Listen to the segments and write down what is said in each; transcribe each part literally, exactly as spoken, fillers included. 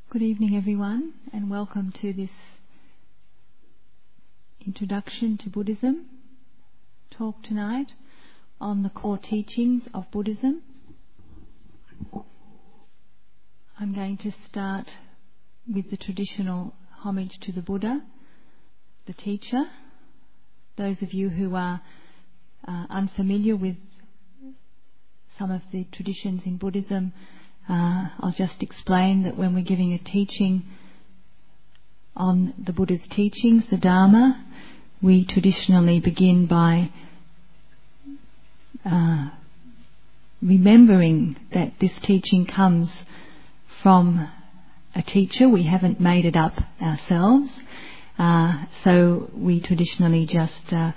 Good evening, everyone, and welcome to this introduction to Buddhism talk tonight on the core teachings of Buddhism. I'm going to start with the traditional homage to the Buddha, the teacher. Those of you who are uh, unfamiliar with some of the traditions in Buddhism, Uh, I'll just explain that when we're giving a teaching on the Buddha's teachings, the Dharma, we traditionally begin by uh, remembering that this teaching comes from a teacher. We haven't made it up ourselves. Uh, so we traditionally just uh,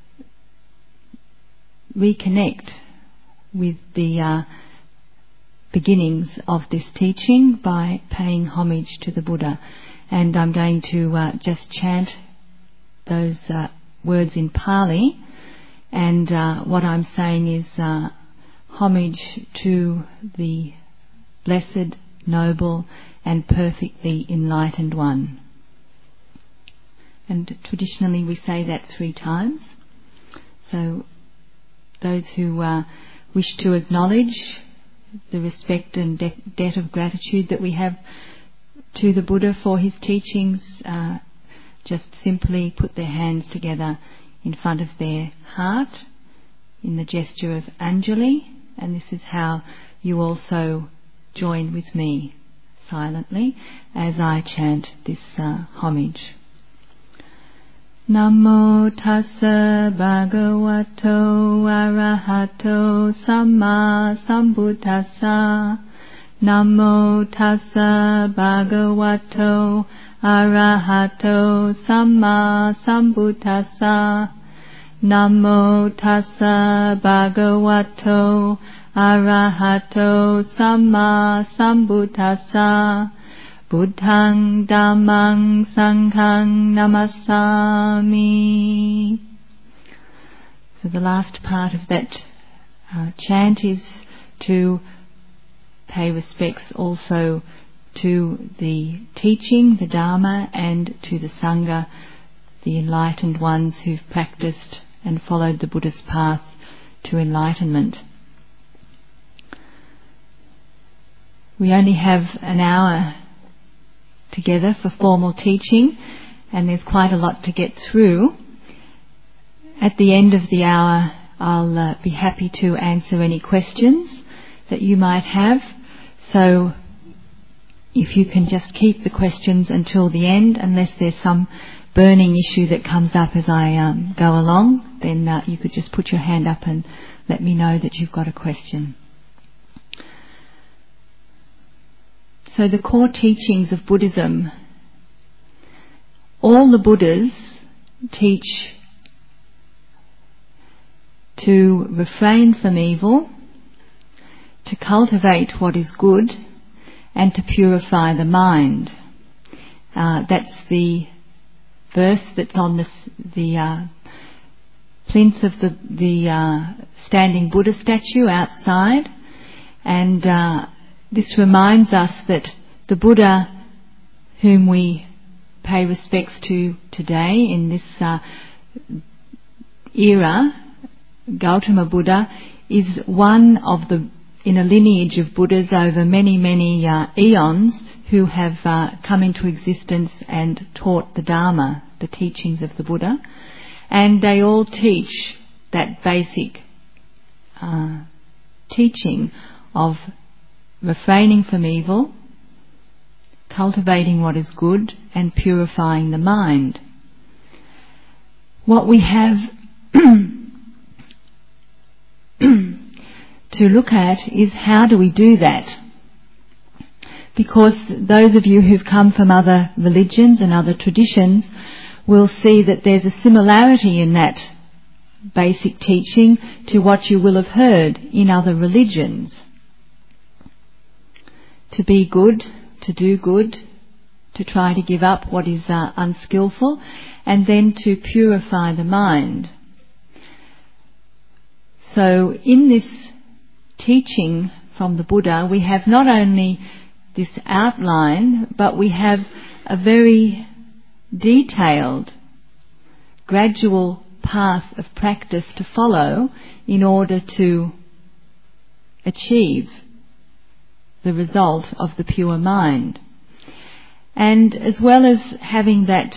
reconnect with the uh, beginnings of this teaching by paying homage to the Buddha. And I'm going to uh, just chant those uh, words in Pali, and uh, what I'm saying is uh, homage to the blessed, noble and perfectly enlightened one. And traditionally we say that three times. So those who uh, wish to acknowledge the respect and de- debt of gratitude that we have to the Buddha for his teachings, uh, just simply put their hands together in front of their heart in the gesture of Anjali, and this is how you also join with me silently as I chant this uh, homage. Namo tassa bhagavato arahato samma sambuddhassa. Namo tassa bhagavato arahato samma sambuddhassa. Namo tassa bhagavato arahato samma sambuddhassa. Buddhaṃ Dhammāṃ Saṅghāṃ Namasāmi. So the last part of that uh, chant is to pay respects also to the teaching, the Dharma, and to the Sangha, the enlightened ones who've practiced and followed the Buddha's path to enlightenment. We only have an hour together for formal teaching, and there's quite a lot to get through. At the end of the hour, I'll uh, be happy to answer any questions that you might have. So if you can just keep the questions until the end, unless there's some burning issue that comes up as I um, go along, then uh, you could just put your hand up and let me know that you've got a question. So the core teachings of Buddhism, all the Buddhas teach to refrain from evil, to cultivate what is good, and to purify the mind. Uh, that's the verse that's on the, the uh, plinth of the, the uh, standing Buddha statue outside, and uh, this reminds us that the Buddha whom we pay respects to today in this uh, era, Gautama Buddha, is one of the, in a lineage of Buddhas over many, many uh, eons who have uh, come into existence and taught the Dharma, the teachings of the Buddha. And they all teach that basic uh, teaching of refraining from evil, cultivating what is good, and purifying the mind. What we have to look at is how do we do that? Because those of you who've come from other religions and other traditions will see that there's a similarity in that basic teaching to what you will have heard in other religions. To be good, to do good, to try to give up what is uh, unskillful, and then to purify the mind. So in this teaching from the Buddha, we have not only this outline, but we have a very detailed, gradual path of practice to follow in order to achieve the result of the pure mind. And as well as having that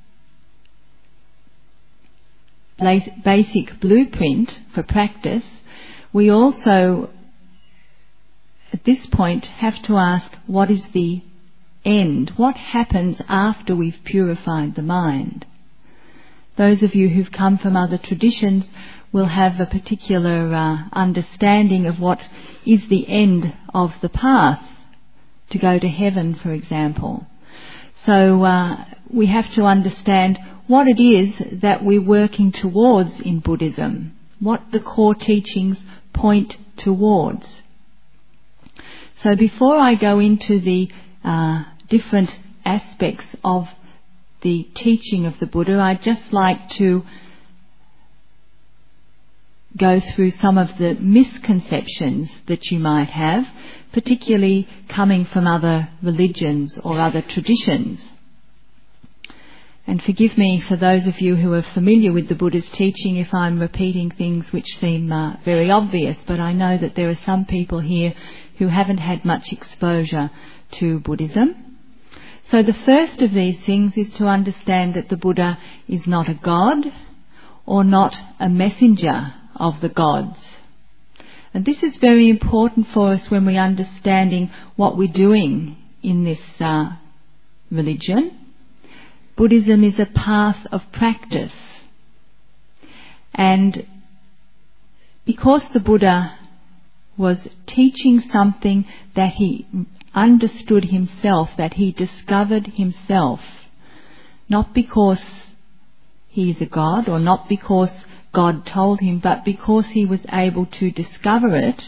basic blueprint for practice, we also at this point have to ask, what is the end? What happens after we've purified the mind? Those of you who've come from other traditions will have a particular uh, understanding of what is the end of the path to go to heaven, for example. So uh, we have to understand what it is that we're working towards in Buddhism, what the core teachings point towards. So before I go into the uh, different aspects of the teaching of the Buddha, I'd just like to go through some of the misconceptions that you might have, particularly coming from other religions or other traditions. And forgive me for those of you who are familiar with the Buddha's teaching if I'm repeating things which seem uh, very obvious, but I know that there are some people here who haven't had much exposure to Buddhism. So the first of these things is to understand that the Buddha is not a god or not a messenger of the gods. And this is very important for us when we're understanding what we're doing in this uh, religion. Buddhism is a path of practice. And because the Buddha was teaching something that he understood himself, that he discovered himself, not because he is a god or not because God told him, but because he was able to discover it.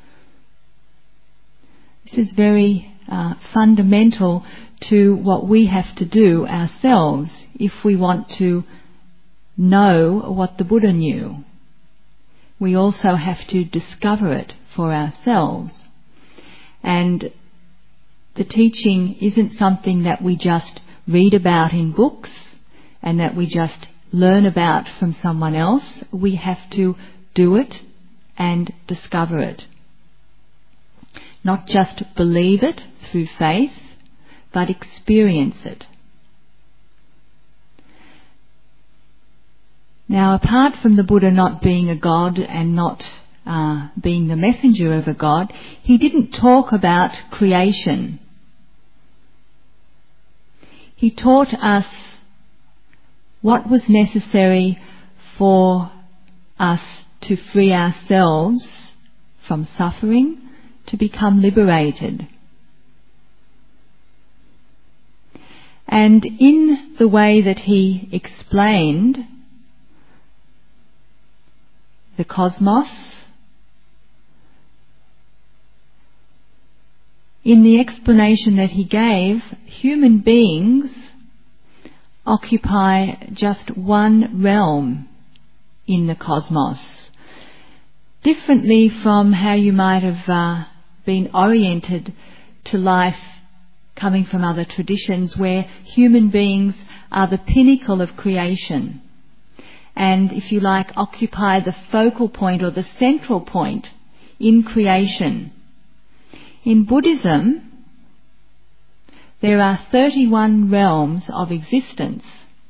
This is very uh, fundamental to what we have to do ourselves if we want to know what the Buddha knew. We also have to discover it for ourselves. And the teaching isn't something that we just read about in books and that we just learn about from someone else. We have to do it and discover it. Not just believe it through faith, but experience it. Now, apart from the Buddha not being a god and not uh, being the messenger of a god, he didn't talk about creation. He taught us what was necessary for us to free ourselves from suffering, to become liberated. And in the way that he explained the cosmos, in the explanation that he gave, human beings occupy just one realm in the cosmos, differently from how you might have uh, been oriented to life coming from other traditions, where human beings are the pinnacle of creation and, if you like, occupy the focal point or the central point in creation. In Buddhism, there are thirty-one realms of existence,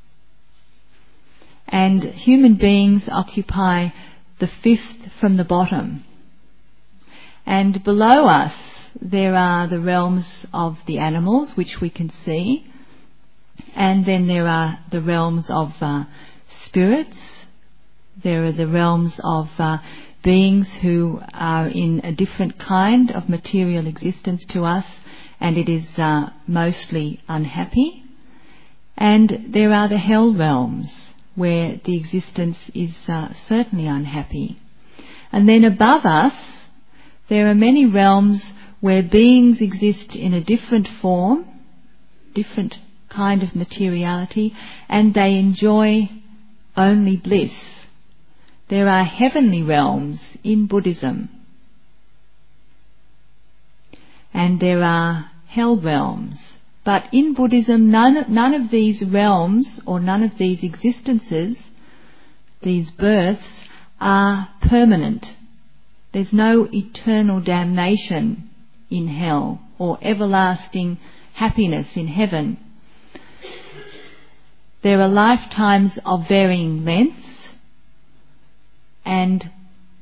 and human beings occupy the fifth from the bottom. And below us there are the realms of the animals, which we can see, and then there are the realms of uh, spirits. There are the realms of uh, beings who are in a different kind of material existence to us, and it is uh, mostly unhappy. And there are the hell realms, where the existence is uh, certainly unhappy. And then above us, there are many realms where beings exist in a different form, different kind of materiality, and they enjoy only bliss. There are heavenly realms in Buddhism, and there are hell realms. But in Buddhism, none, none of these realms or none of these existences, these births, are permanent. There's no eternal damnation in hell or everlasting happiness in heaven. There are lifetimes of varying lengths, and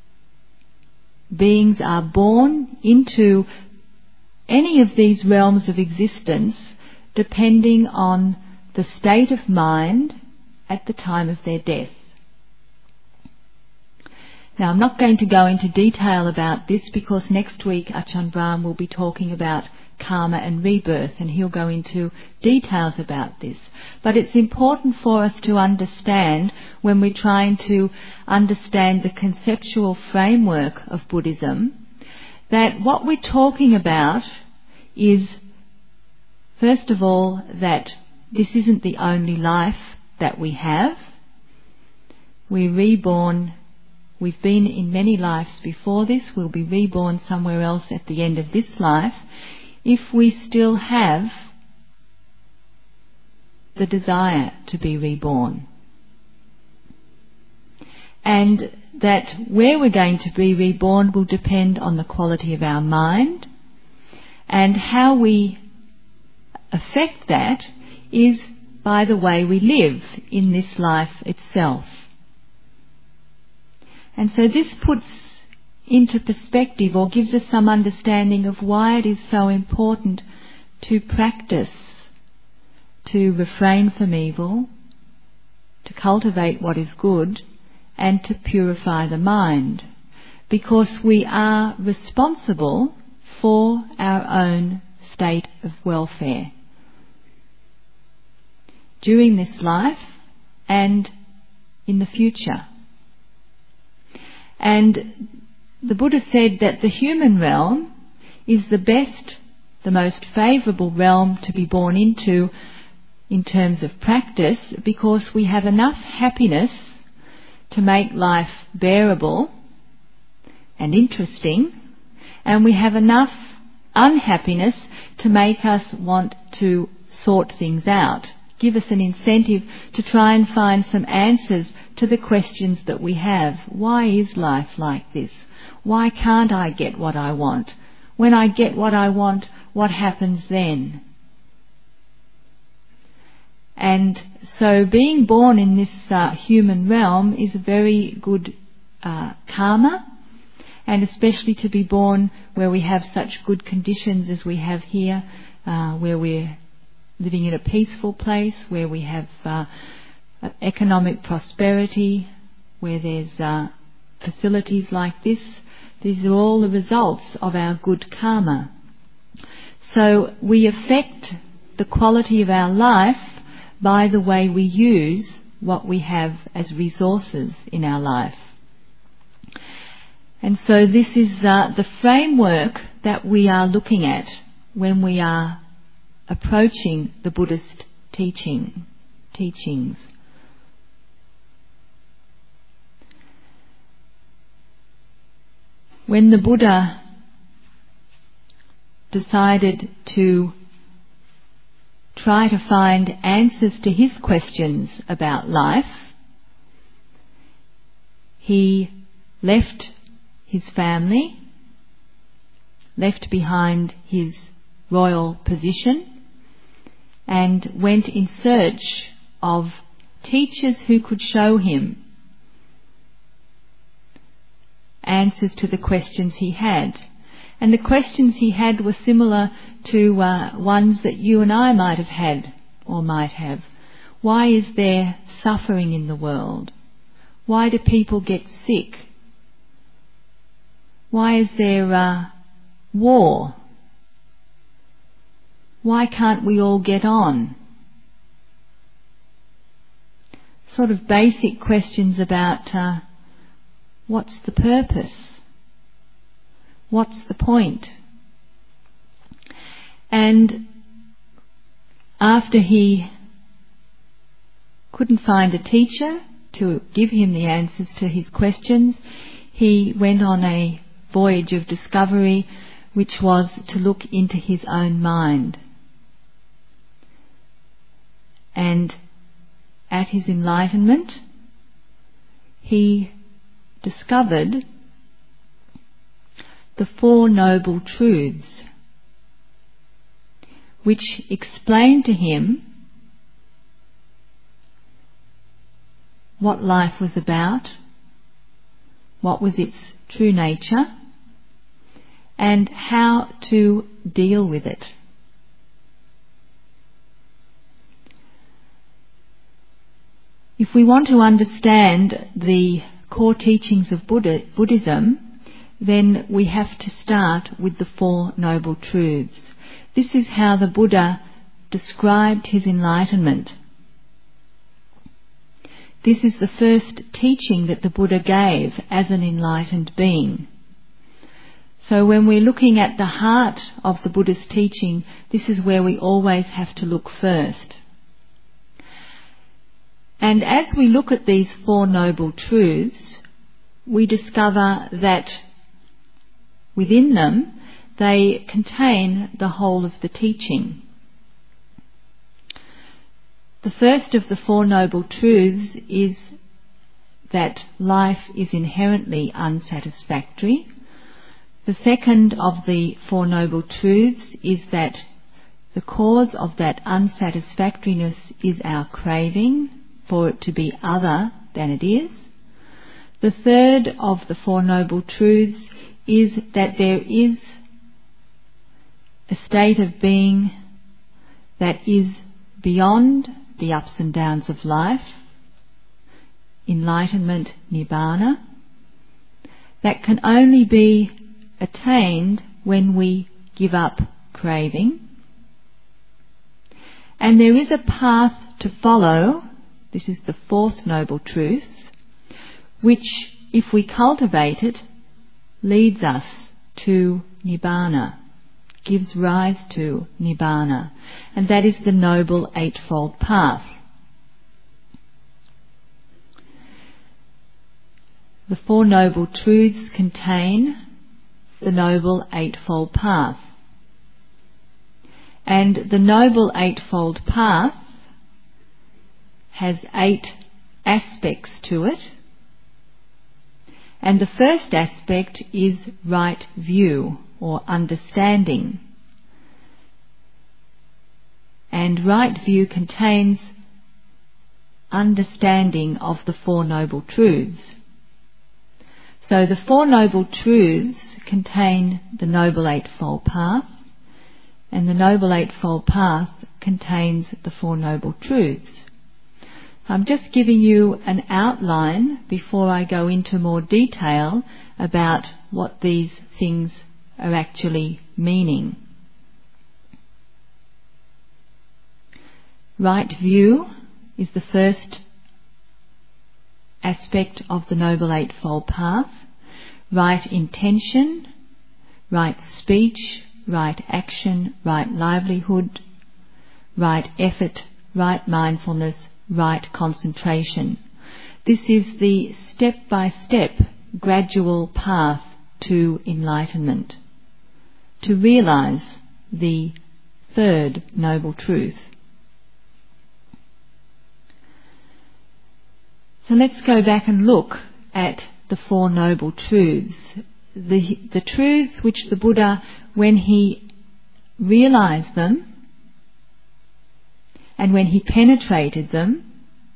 beings are born into any of these realms of existence depending on the state of mind at the time of their death. Now, I'm not going to go into detail about this because next week Ajahn Brahm will be talking about karma and rebirth, and he'll go into details about this. But it's important for us to understand, when we're trying to understand the conceptual framework of Buddhism, that what we're talking about is, first of all, that this isn't the only life that we have. We're reborn. We've been in many lives before this. We'll be reborn somewhere else at the end of this life, if we still have the desire to be reborn. And that where we're going to be reborn will depend on the quality of our mind, and how we affect that is by the way we live in this life itself. And so this puts into perspective, or gives us some understanding of why it is so important to practice, to refrain from evil, to cultivate what is good, and to purify the mind. Because we are responsible for our own state of welfare during this life and in the future. And the Buddha said that the human realm is the best, the most favourable realm to be born into in terms of practice, because we have enough happiness to make life bearable and interesting, and we have enough unhappiness to make us want to sort things out, give us an incentive to try and find some answers to the questions that we have. Why is life like this? Why can't I get what I want? When I get what I want, what happens then? And so being born in this uh, human realm is a very good uh, karma, and especially to be born where we have such good conditions as we have here, uh, where we're living in a peaceful place, where we have uh, economic prosperity, where there's uh, facilities like this. These are all the results of our good karma. So we affect the quality of our life by the way we use what we have as resources in our life. And so this is uh, the framework that we are looking at when we are approaching the Buddhist teaching, teachings. When the Buddha decided to try to find answers to his questions about life, he left his family, left behind his royal position, and went in search of teachers who could show him answers to the questions he had. And the questions he had were similar to uh, ones that you and I might have had or might have. Why is there suffering in the world? Why do people get sick? Why is there uh, war? Why can't we all get on? Sort of basic questions about uh, what's the purpose? What's the point? And after he couldn't find a teacher to give him the answers to his questions, he went on a voyage of discovery which was to look into his own mind. And at his enlightenment, he discovered the Four Noble Truths, which explained to him what life was about, what was its true nature, and how to deal with it. If we want to understand the core teachings of Buddha, Buddhism, then we have to start with the Four Noble Truths. This is how the Buddha described his enlightenment. This is the first teaching that the Buddha gave as an enlightened being. So when we're looking at the heart of the Buddha's teaching, this is where we always have to look first. And as we look at these Four Noble Truths, we discover that within them they contain the whole of the teaching. The first of the Four Noble Truths is that life is inherently unsatisfactory. The second of the Four Noble Truths is that the cause of that unsatisfactoriness is our craving for it to be other than it is. The third of the Four Noble Truths is that there is a state of being that is beyond the ups and downs of life, enlightenment, nibbana, that can only be attained when we give up craving. And there is a path to follow, this is the fourth Noble Truth, which, if we cultivate it, leads us to nibbana, gives rise to nibbana, and that is the Noble Eightfold Path. The Four Noble Truths contain the Noble Eightfold Path. And the Noble Eightfold Path has eight aspects to it. And the first aspect is right view or understanding. And right view contains understanding of the Four Noble Truths. So the Four Noble Truths contain the Noble Eightfold Path, and the Noble Eightfold Path contains the Four Noble Truths. I'm just giving you an outline before I go into more detail about what these things are actually meaning. Right view is the first aspect of the Noble Eightfold Path. Right intention, right speech, right action, right livelihood, right effort, right mindfulness, right concentration. This is the step-by-step gradual path to enlightenment, to realize the third Noble Truth. So let's go back and look at the Four Noble Truths. The, the truths which the Buddha, when he realized them and when he penetrated them,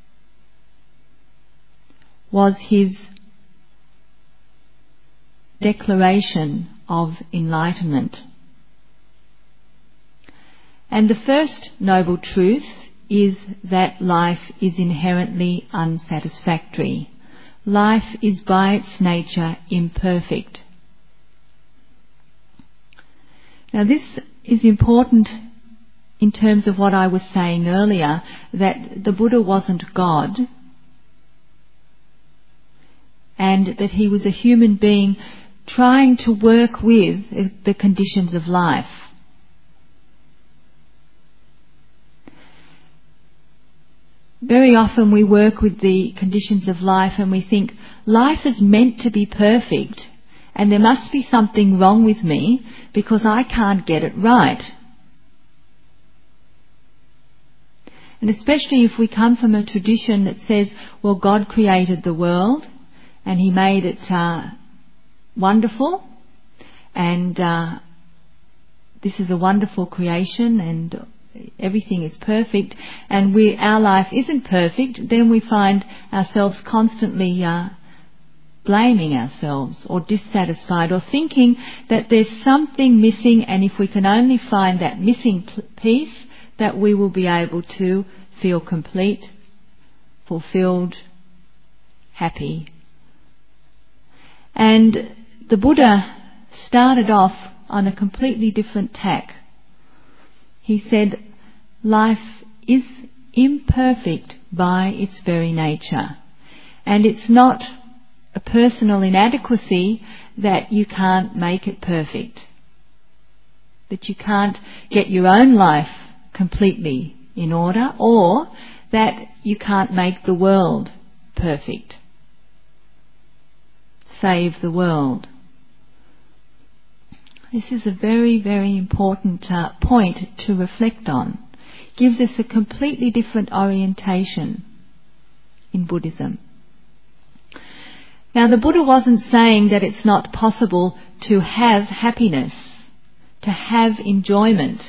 was his declaration of enlightenment. And the first Noble Truth is that life is inherently unsatisfactory. Life is by its nature imperfect. Now this is important in terms of what I was saying earlier, that the Buddha wasn't God, and that he was a human being trying to work with the conditions of life. Very often we work with the conditions of life and we think life is meant to be perfect, and there must be something wrong with me because I can't get it right. And especially if we come from a tradition that says, well, God created the world and He made it uh, wonderful, and uh, this is a wonderful creation and everything is perfect, and we our life isn't perfect, then we find ourselves constantly uh, blaming ourselves or dissatisfied or thinking that there's something missing, and if we can only find that missing p- piece, that we will be able to feel complete, fulfilled, happy. And the Buddha started off on a completely different tack. He said, life is imperfect by its very nature, and it's not a personal inadequacy that you can't make it perfect, that you can't get your own life completely in order, or that you can't make the world perfect, save the world. This is a very, very important uh, point to reflect on. Gives us a completely different orientation in Buddhism. Now, the Buddha wasn't saying that it's not possible to have happiness, to have enjoyment,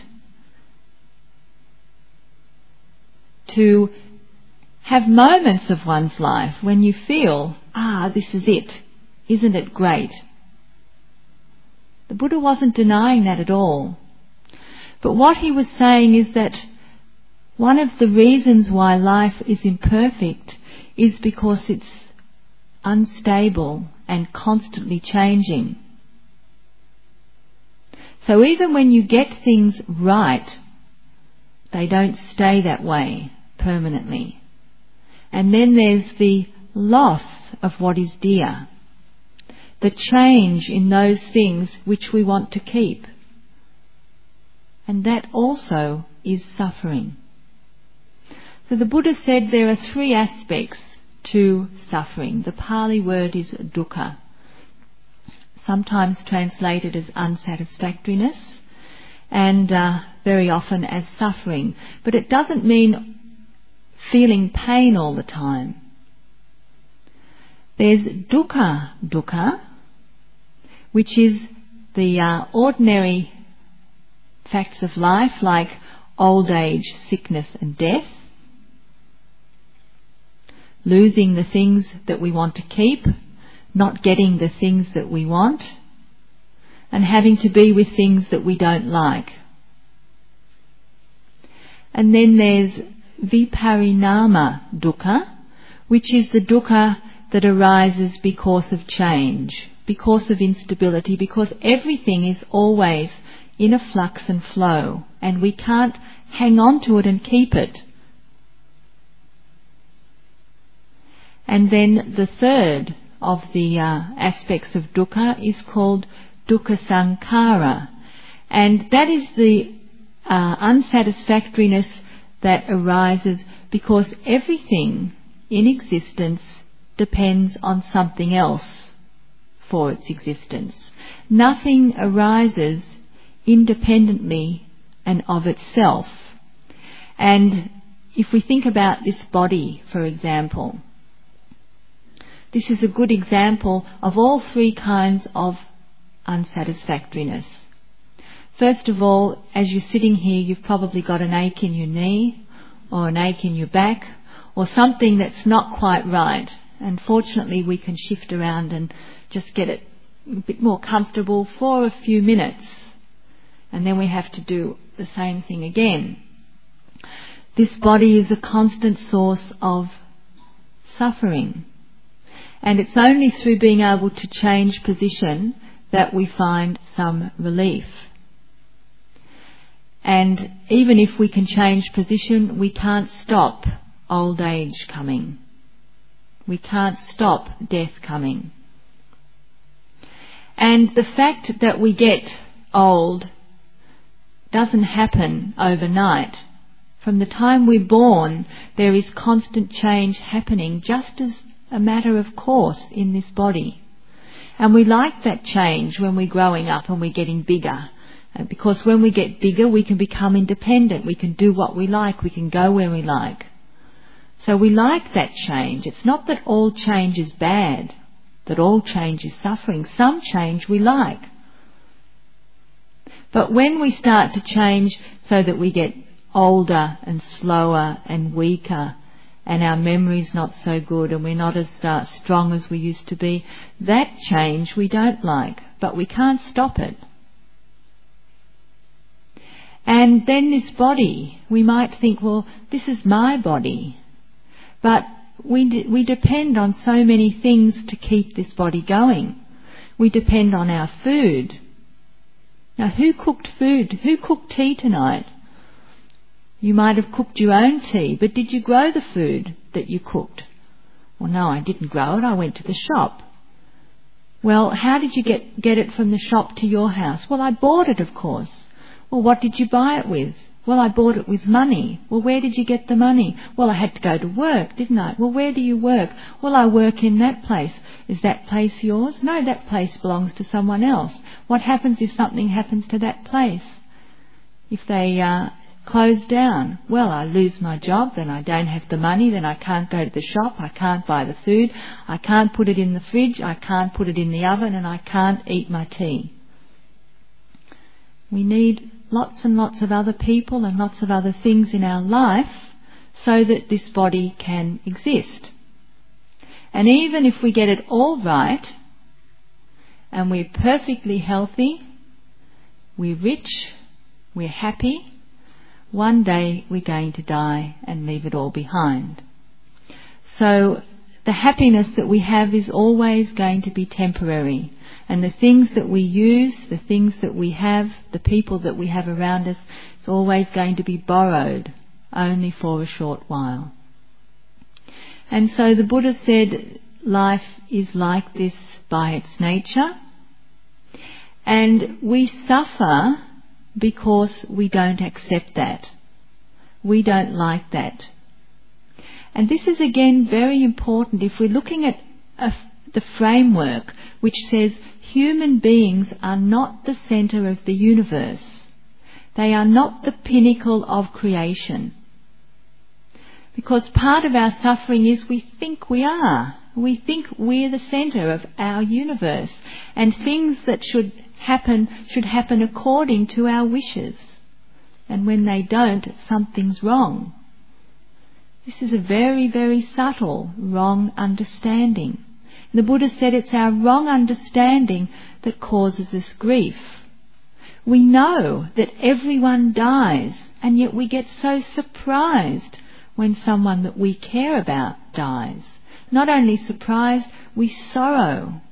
to have moments of one's life when you feel, ah, this is it, isn't it great? The Buddha wasn't denying that at all. But what he was saying is that one of the reasons why life is imperfect is because it's unstable and constantly changing. So even when you get things right, they don't stay that way permanently. And then there's the loss of what is dear, the change in those things which we want to keep. And that also is suffering. So the Buddha said there are three aspects to suffering. The Pali word is dukkha, sometimes translated as unsatisfactoriness, and uh, very often as suffering. But it doesn't mean feeling pain all the time. There's dukkha dukkha, which is the uh, ordinary facts of life, like old age, sickness and death, losing the things that we want to keep, not getting the things that we want, and having to be with things that we don't like. And then there's viparinama dukkha, which is the dukkha that arises because of change, because of instability, because everything is always in a flux and flow, and we can't hang on to it and keep it. And then the third of the uh, aspects of dukkha is called dukkha sankhara, and that is the uh, unsatisfactoriness that arises because everything in existence depends on something else for its existence. Nothing arises independently and of itself. And if we think about this body, for example, this is a good example of all three kinds of unsatisfactoriness. First of all, as you're sitting here, you've probably got an ache in your knee, or an ache in your back, or something that's not quite right. And fortunately, we can shift around and just get it a bit more comfortable for a few minutes. And then we have to do the same thing again. This body is a constant source of suffering. And it's only through being able to change position that we find some relief. And even if we can change position, we can't stop old age coming. We can't stop death coming. And the fact that we get old doesn't happen overnight. From the time we're born, there is constant change happening, just as a matter of course in this body. And we like that change when we're growing up and we're getting bigger. Uh, because when we get bigger, we can become independent. We can do what we like. We can go where we like. So we like that change. It's not that all change is bad, that all change is suffering. Some change we like. But when we start to change so that we get older and slower and weaker, and our memory's not so good, and we're not as uh, strong as we used to be, that change we don't like, but we can't stop it. And then this body, we might think, well, this is my body. But we de- we depend on so many things to keep this body going. We depend on our food. Now, who cooked food? Who cooked tea tonight? You might have cooked your own tea, but did you grow the food that you cooked? Well, no, I didn't grow it. I went to the shop. Well, how did you get, get it from the shop to your house? Well, I bought it, of course. Well, what did you buy it with? Well, I bought it with money. Well, where did you get the money? Well, I had to go to work, didn't I? Well, where do you work? Well, I work in that place. Is that place yours? No, that place belongs to someone else. What happens if something happens to that place? If they uh, close down? Well, I lose my job, then I don't have the money, then I can't go to the shop, I can't buy the food, I can't put it in the fridge, I can't put it in the oven, and I can't eat my tea. We need lots and lots of other people and lots of other things in our life so that this body can exist. And even if we get it all right and we're perfectly healthy, we're rich, we're happy, one day we're going to die and leave it all behind. So the happiness that we have is always going to be temporary. And the things that we use, the things that we have, the people that we have around us, it's always going to be borrowed, only for a short while. And so the Buddha said life is like this by its nature. And we suffer because we don't accept that. We don't like that. And this is again very important if we're looking at a the framework which says human beings are not the centre of the universe. They are not the pinnacle of creation. Because part of our suffering is we think we are. We think we're the centre of our universe. And things that should happen should happen according to our wishes. And when they don't, something's wrong. This is a very, very subtle wrong understanding. The Buddha said it's our wrong understanding that causes us grief. We know that everyone dies, and yet we get so surprised when someone that we care about dies. Not only surprised, we sorrow.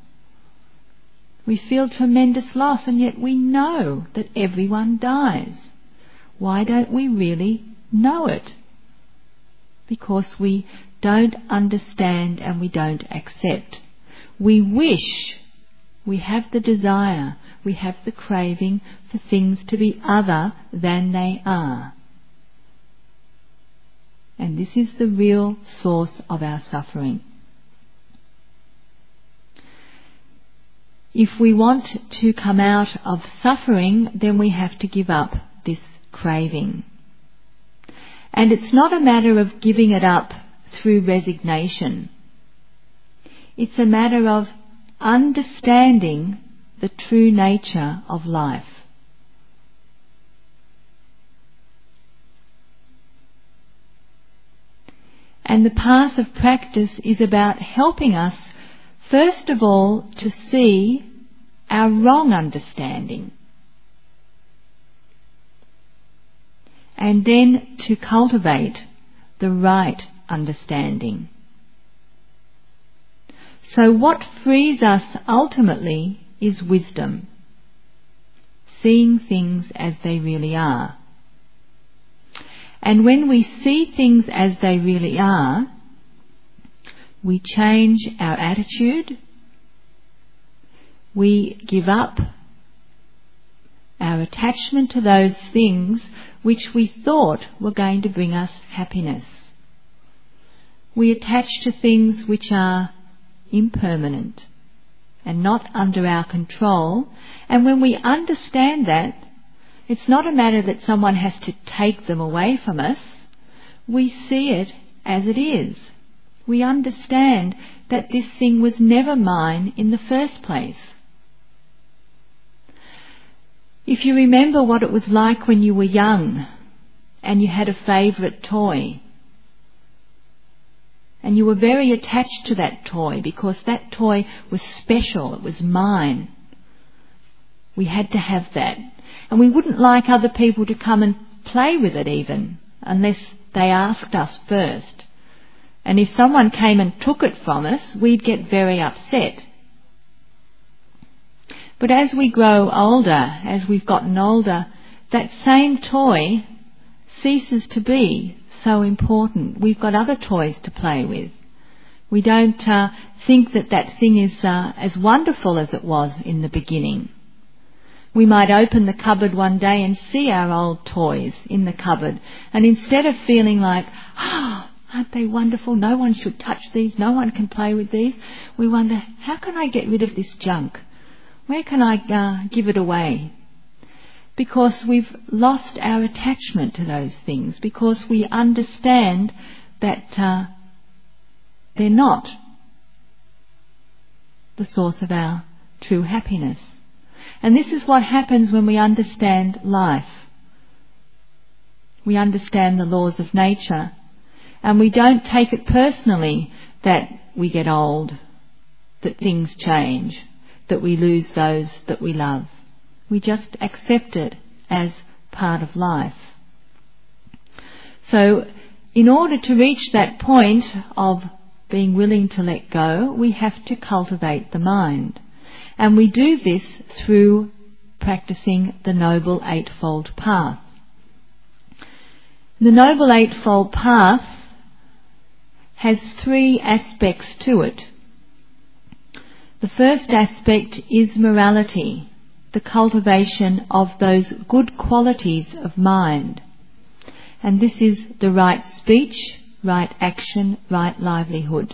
We feel tremendous loss, and yet we know that everyone dies. Why don't we really know it? Because we don't understand and we don't accept. We wish, we have the desire, we have the craving for things to be other than they are. And this is the real source of our suffering. If we want to come out of suffering, then we have to give up this craving. And it's not a matter of giving it up through resignation. It's a matter of understanding the true nature of life. And the path of practice is about helping us, first of all, to see our wrong understanding. And then to cultivate the right understanding. So what frees us ultimately is wisdom, seeing things as they really are. And when we see things as they really are, we change our attitude, we give up our attachment to those things which we thought were going to bring us happiness. We attach to things which are impermanent, and not under our control. And when we understand that, it's not a matter that someone has to take them away from us. We see it as it is. We understand that this thing was never mine in the first place. If you remember what it was like when you were young and you had a favourite toy, and you were very attached to that toy because that toy was special, it was mine. We had to have that. And we wouldn't like other people to come and play with it even, unless they asked us first. And if someone came and took it from us, we'd get very upset. But as we grow older, as we've gotten older, that same toy ceases to be so important. We've got other toys to play with. We don't uh, think that that thing is uh, as wonderful as it was in the beginning. We might open the cupboard one day and see our old toys in the cupboard, and instead of feeling like, ah, oh, aren't they wonderful, no one should touch these, no one can play with these, we wonder, how can I get rid of this junk? Where can I uh, give it away? Because we've lost our attachment to those things, because we understand that uh, they're not the source of our true happiness. And this is what happens when we understand life. We understand the laws of nature, and we don't take it personally that we get old, that things change, that we lose those that we love. We just accept it as part of life. So, in order to reach that point of being willing to let go, we have to cultivate the mind. And we do this through practicing the Noble Eightfold Path. The Noble Eightfold Path has three aspects to it. The first aspect is morality, the cultivation of those good qualities of mind. And this is the right speech, right action, right livelihood.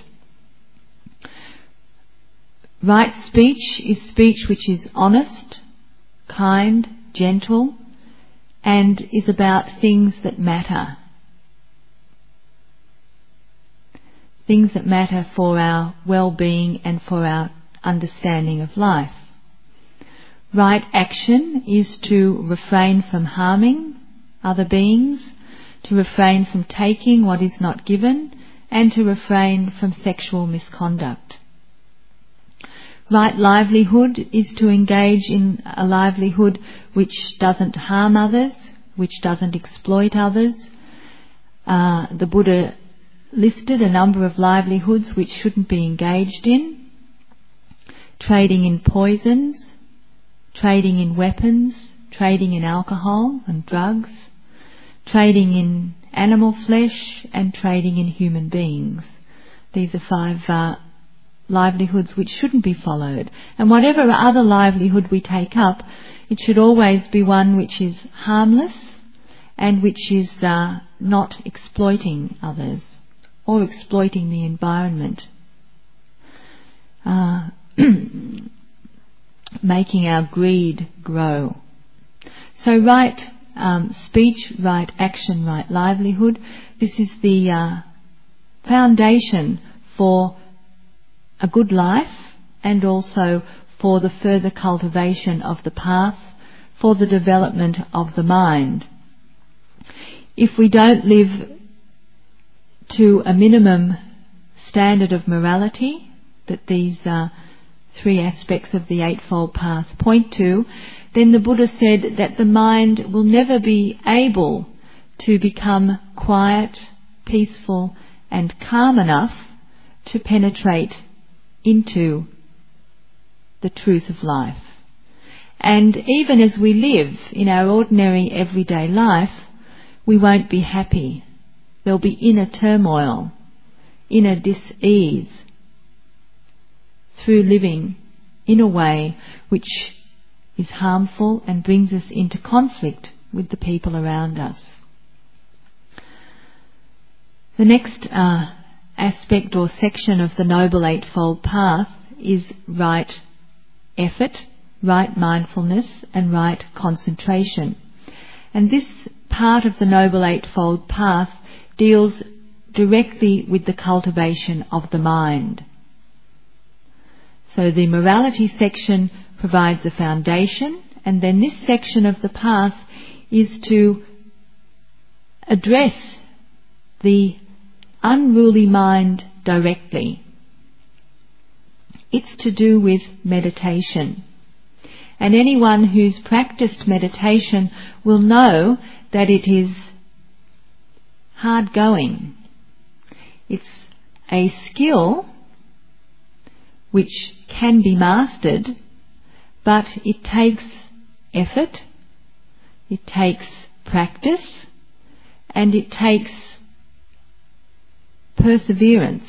Right speech is speech which is honest, kind, gentle, and is about things that matter. Things that matter for our well-being and for our understanding of life. Right action is to refrain from harming other beings, to refrain from taking what is not given, and to refrain from sexual misconduct. Right livelihood is to engage in a livelihood which doesn't harm others, which doesn't exploit others. Uh, the Buddha listed a number of livelihoods which shouldn't be engaged in. Trading in poisons, trading in weapons, trading in alcohol and drugs, trading in animal flesh, and trading in human beings. These are five uh, livelihoods which shouldn't be followed. And whatever other livelihood we take up, it should always be one which is harmless and which is uh, not exploiting others or exploiting the environment. Uh, making our greed grow. So right um, speech, right action, right livelihood, this is the uh, foundation for a good life and also for the further cultivation of the path, for the development of the mind. If we don't live to a minimum standard of morality that these uh, three aspects of the Eightfold Path point to, then the Buddha said that the mind will never be able to become quiet, peaceful and calm enough to penetrate into the truth of life. And even as we live in our ordinary everyday life, we won't be happy. There'll be inner turmoil, inner dis-ease, through living in a way which is harmful and brings us into conflict with the people around us. The next uh, aspect or section of the Noble Eightfold Path is right effort, right mindfulness, and right concentration. And this part of the Noble Eightfold Path deals directly with the cultivation of the mind. So the morality section provides a foundation, and then this section of the path is to address the unruly mind directly. It's to do with meditation. And anyone who's practiced meditation will know that it is hard going. It's a skill which can be mastered, but it takes effort, it takes practice, and it takes perseverance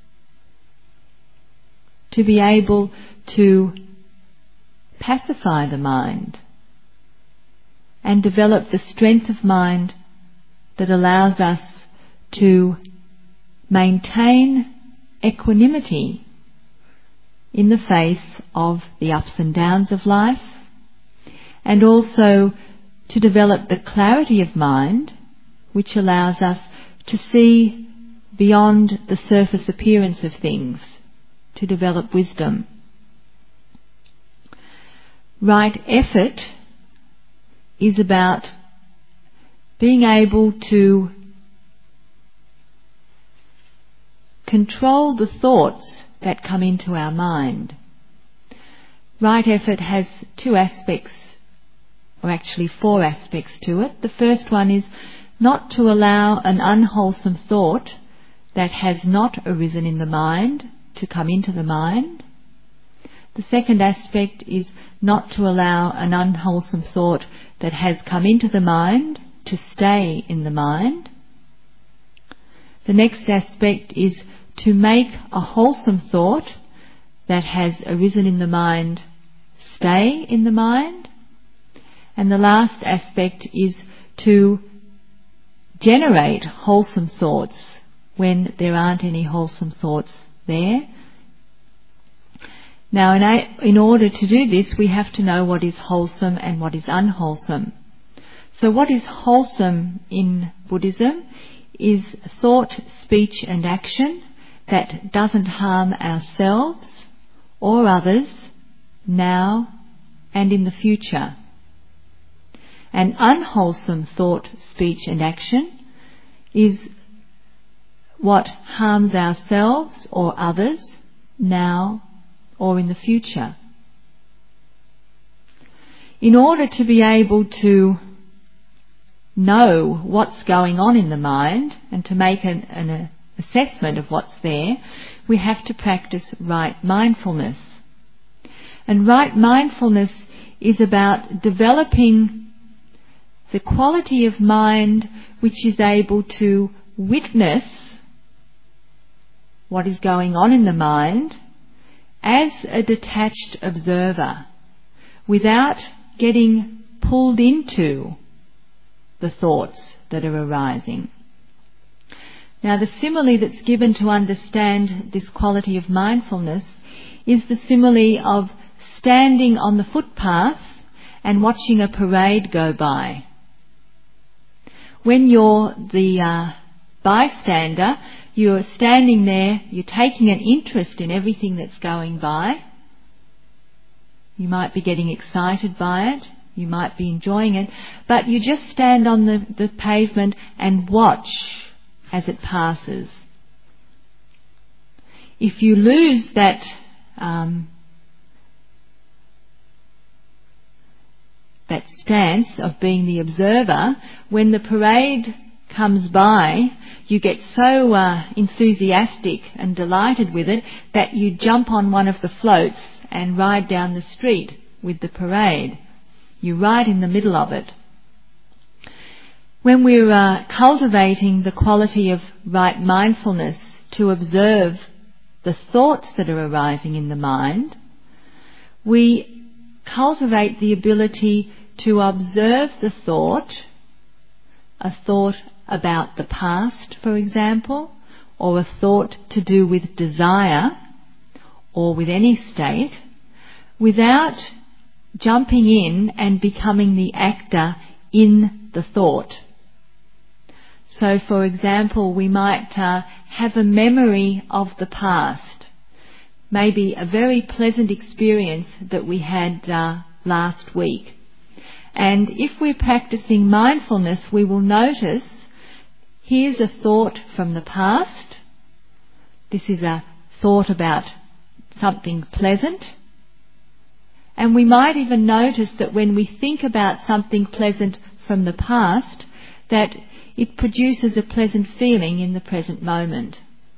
to be able to pacify the mind and develop the strength of mind that allows us to maintain equanimity in the face of the ups and downs of life, and also to develop the clarity of mind which allows us to see beyond the surface appearance of things, to develop wisdom. Right effort is about being able to control the thoughts that come into our mind. Right effort has two aspects, or actually four aspects to it. The first one is not to allow an unwholesome thought that has not arisen in the mind to come into the mind. The second aspect is not to allow an unwholesome thought that has come into the mind to stay in the mind. The next aspect is to make a wholesome thought that has arisen in the mind stay in the mind. And the last aspect is to generate wholesome thoughts when there aren't any wholesome thoughts there. Now, in, a, in order to do this, we have to know what is wholesome and what is unwholesome. So what is wholesome in Buddhism is thought, speech and action that doesn't harm ourselves or others now and in the future. And unwholesome thought, speech and action is what harms ourselves or others now or in the future. In order to be able to know what's going on in the mind and to make an, an assessment of what's there, we have to practice right mindfulness. And right mindfulness is about developing the quality of mind which is able to witness what is going on in the mind as a detached observer, without getting pulled into the thoughts that are arising. Now, the simile that's given to understand this quality of mindfulness is the simile of standing on the footpath and watching a parade go by. When you're the uh, bystander, you're standing there, you're taking an interest in everything that's going by. You might be getting excited by it, you might be enjoying it, but you just stand on the, the pavement and watch as it passes. If you lose that um, that stance of being the observer, when the parade comes by, you get so uh, enthusiastic and delighted with it that you jump on one of the floats and ride down the street with the parade. You ride in the middle of it. When we're uh, cultivating the quality of right mindfulness to observe the thoughts that are arising in the mind, we cultivate the ability to observe the thought, a thought about the past, for example, or a thought to do with desire, or with any state. without jumping in and becoming the actor in the thought. So, for example, we might uh, have a memory of the past, maybe a very pleasant experience that we had uh, last week. And if we're practicing mindfulness, we will notice, here's a thought from the past. This is a thought about something pleasant. And we might even notice that when we think about something pleasant from the past, that it produces a pleasant feeling in the present moment.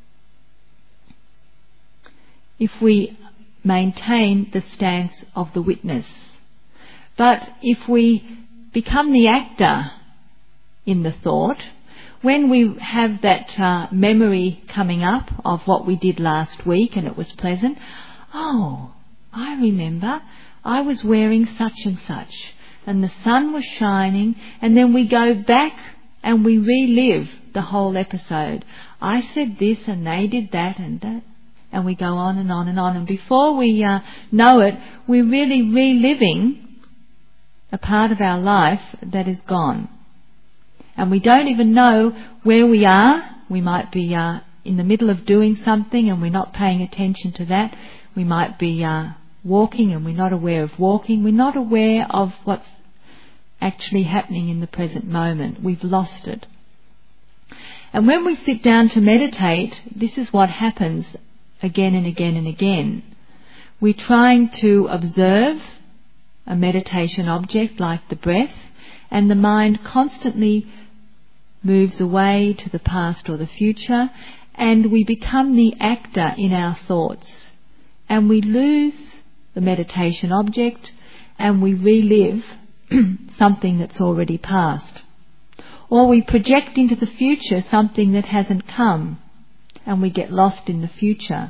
If we maintain the stance of the witness. But if we become the actor in the thought, when we have that uh, memory coming up of what we did last week and it was pleasant, oh, I remember I was wearing such and such and the sun was shining, and then we go back and we relive the whole episode. I said this and they did that and that, and we go on and on and on, and before we uh, know it, we're really reliving a part of our life that is gone. And we don't even know where we are. We might be uh, in the middle of doing something and we're not paying attention to that. We might be uh, walking and we're not aware of walking. We're not aware of what's actually happening in the present moment. We've lost it. And when we sit down to meditate, this is what happens again and again and again. We're trying to observe a meditation object like the breath, and the mind constantly moves away to the past or the future, and we become the actor in our thoughts, and we lose the meditation object and we relive something that's already passed. Or we project into the future something that hasn't come, and we get lost in the future.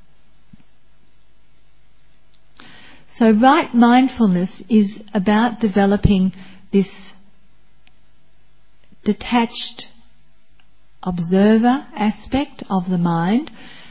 So right mindfulness is about developing this detached observer aspect of the mind,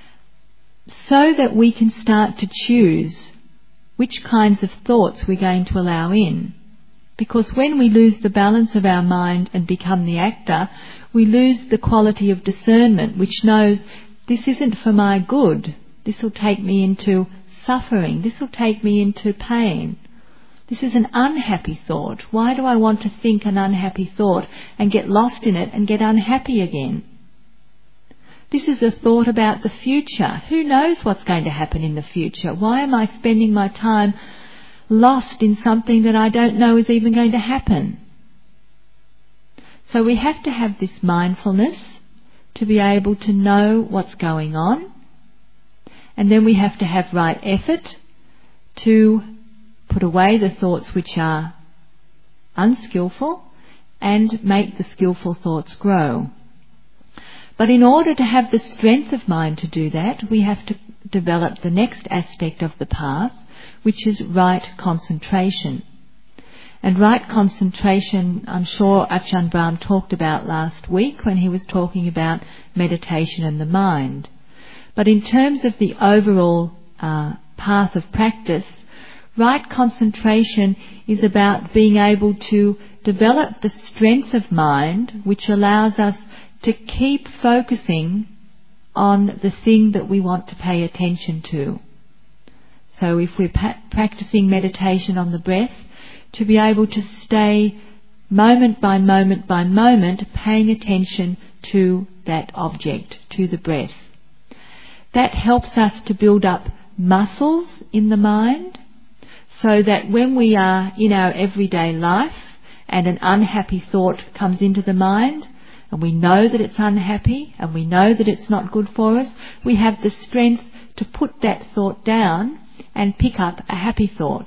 so that we can start to choose which kinds of thoughts we're going to allow in. Because when we lose the balance of our mind and become the actor, we lose the quality of discernment, which knows this isn't for my good. This will take me into suffering. This will take me into pain. This is an unhappy thought. Why do I want to think an unhappy thought and get lost in it and get unhappy again? This is a thought about the future. Who knows what's going to happen in the future? Why am I spending my time lost in something that I don't know is even going to happen? So we have to have this mindfulness to be able to know what's going on. And then we have to have right effort to put away the thoughts which are unskillful and make the skillful thoughts grow. But in order to have the strength of mind to do that, we have to develop the next aspect of the path, which is right concentration. And right concentration, I'm sure Ajahn Brahm talked about last week when he was talking about meditation and the mind. But in terms of the overall uh, path of practice, right concentration is about being able to develop the strength of mind which allows us to keep focusing on the thing that we want to pay attention to. So if we're pa- practicing meditation on the breath, to be able to stay moment by moment by moment paying attention to that object, to the breath. That helps us to build up muscles in the mind, so that when we are in our everyday life and an unhappy thought comes into the mind, and we know that it's unhappy and we know that it's not good for us, we have the strength to put that thought down and pick up a happy thought.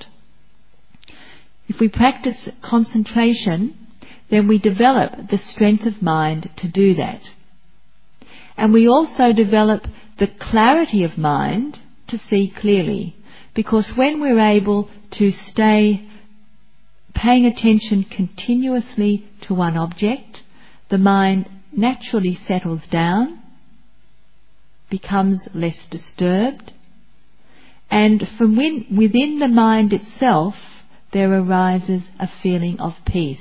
If we practice concentration, then we develop the strength of mind to do that. And we also develop the clarity of mind to see clearly, because when we're able to stay paying attention continuously to one object, the mind naturally settles down, becomes less disturbed, And from within the mind itself, there arises a feeling of peace.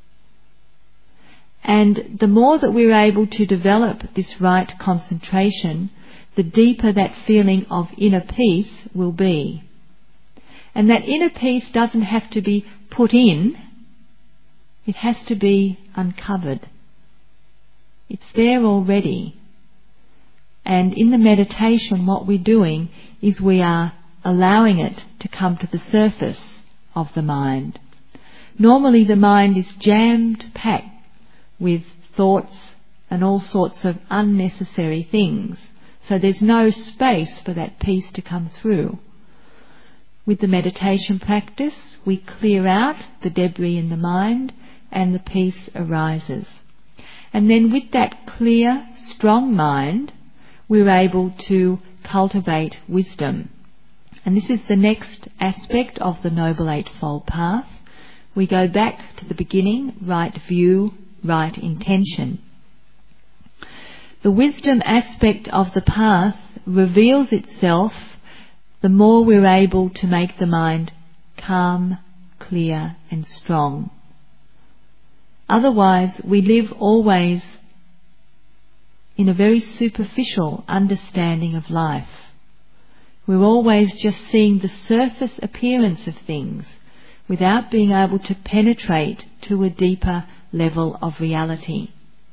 And the more that we're able to develop this right concentration, the deeper that feeling of inner peace will be. And that inner peace doesn't have to be put in, it has to be uncovered. It's there already. And in the meditation, what we're doing is we are allowing it to come to the surface of the mind. Normally the mind is jammed packed with thoughts and all sorts of unnecessary things. So there's no space for that peace to come through. With the meditation practice, we clear out the debris in the mind and the peace arises. And then with that clear, strong mind, we're able to cultivate wisdom. And this is the next aspect of the Noble Eightfold Path. We go back to the beginning, right view, right intention. The wisdom aspect of the path reveals itself the more we're able to make the mind calm, clear and strong. Otherwise, we live always in a very superficial understanding of life. We're always just seeing the surface appearance of things without being able to penetrate to a deeper level of reality.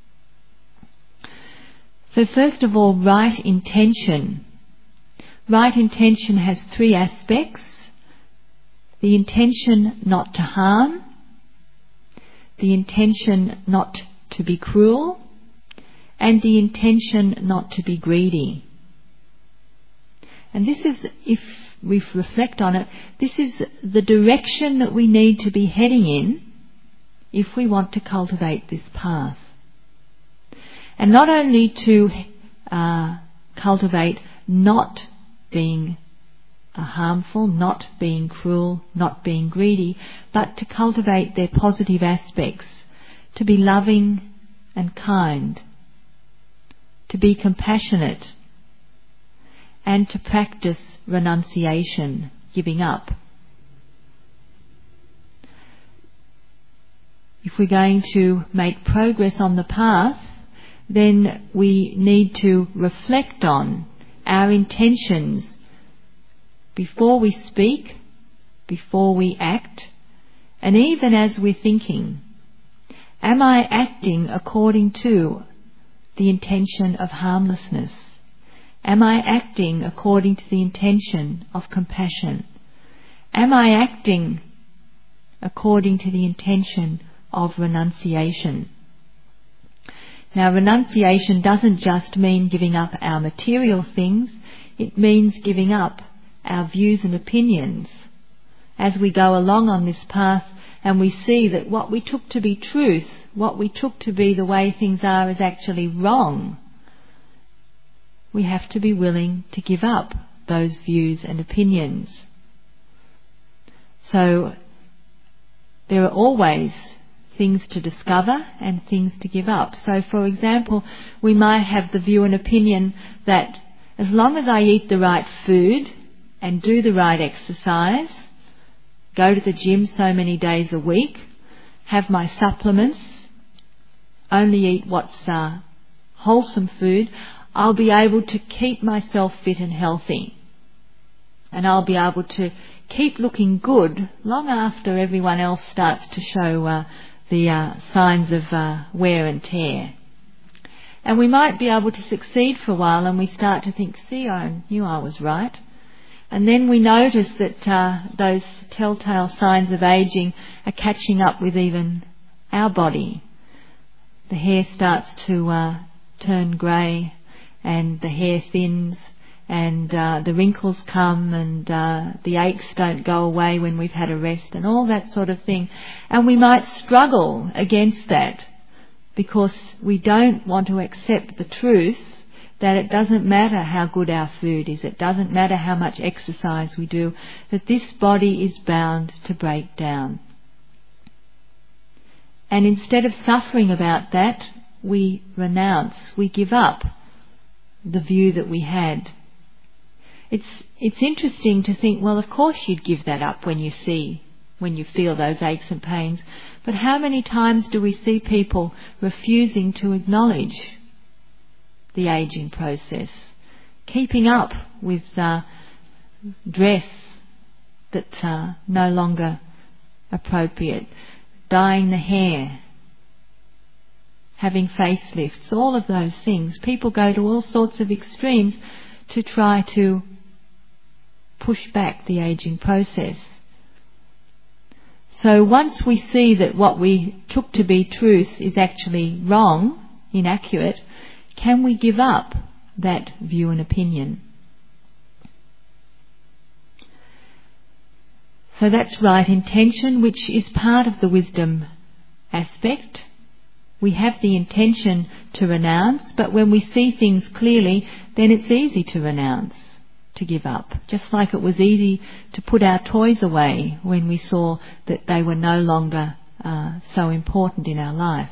So first of all, right intention. Right intention has three aspects. The intention not to harm, the intention not to be cruel, and the intention not to be greedy. And this is, if we reflect on it, this is the direction that we need to be heading in if we want to cultivate this path. And not only to uh, cultivate not being uh, harmful, not being cruel, not being greedy, but to cultivate their positive aspects, to be loving and kind, to be compassionate, and to practice renunciation, giving up. If we're going to make progress on the path, then we need to reflect on our intentions before we speak, before we act, and even as we're thinking. Am I acting according to the intention of harmlessness? Am I acting according to the intention of compassion? Am I acting according to the intention of renunciation? Now, renunciation doesn't just mean giving up our material things, it means giving up our views and opinions. As we go along on this path and we see that what we took to be truth, what we took to be the way things are, is actually wrong, we have to be willing to give up those views and opinions. So there are always things to discover and things to give up. So for example, we might have the view and opinion that as long as I eat the right food and do the right exercise, go to the gym so many days a week, have my supplements, only eat what's uh, wholesome food, I'll be able to keep myself fit and healthy. And I'll be able to keep looking good long after everyone else starts to show uh, the uh, signs of uh, wear and tear. And we might be able to succeed for a while and we start to think, see, I knew I was right. And then we notice that uh, those telltale signs of aging are catching up with even our body. The hair starts to uh, turn grey and the hair thins and uh, the wrinkles come and uh, the aches don't go away when we've had a rest and all that sort of thing. And we might struggle against that because we don't want to accept the truth that it doesn't matter how good our food is, it doesn't matter how much exercise we do, that this body is bound to break down. And instead of suffering about that, we renounce, we give up the view that we had. It's, it's interesting to think, well, of course you'd give that up when you see, when you feel those aches and pains. But how many times do we see people refusing to acknowledge the ageing process, keeping up with uh, dress that's uh, no longer appropriate, dyeing the hair, having facelifts, all of those things. People go to all sorts of extremes to try to push back the ageing process. So once we see that what we took to be truth is actually wrong, inaccurate, can we give up that view and opinion? So that's right intention, which is part of the wisdom aspect. We have the intention to renounce, but when we see things clearly, then it's easy to renounce, to give up. Just like it was easy to put our toys away when we saw that they were no longer uh, so important in our life.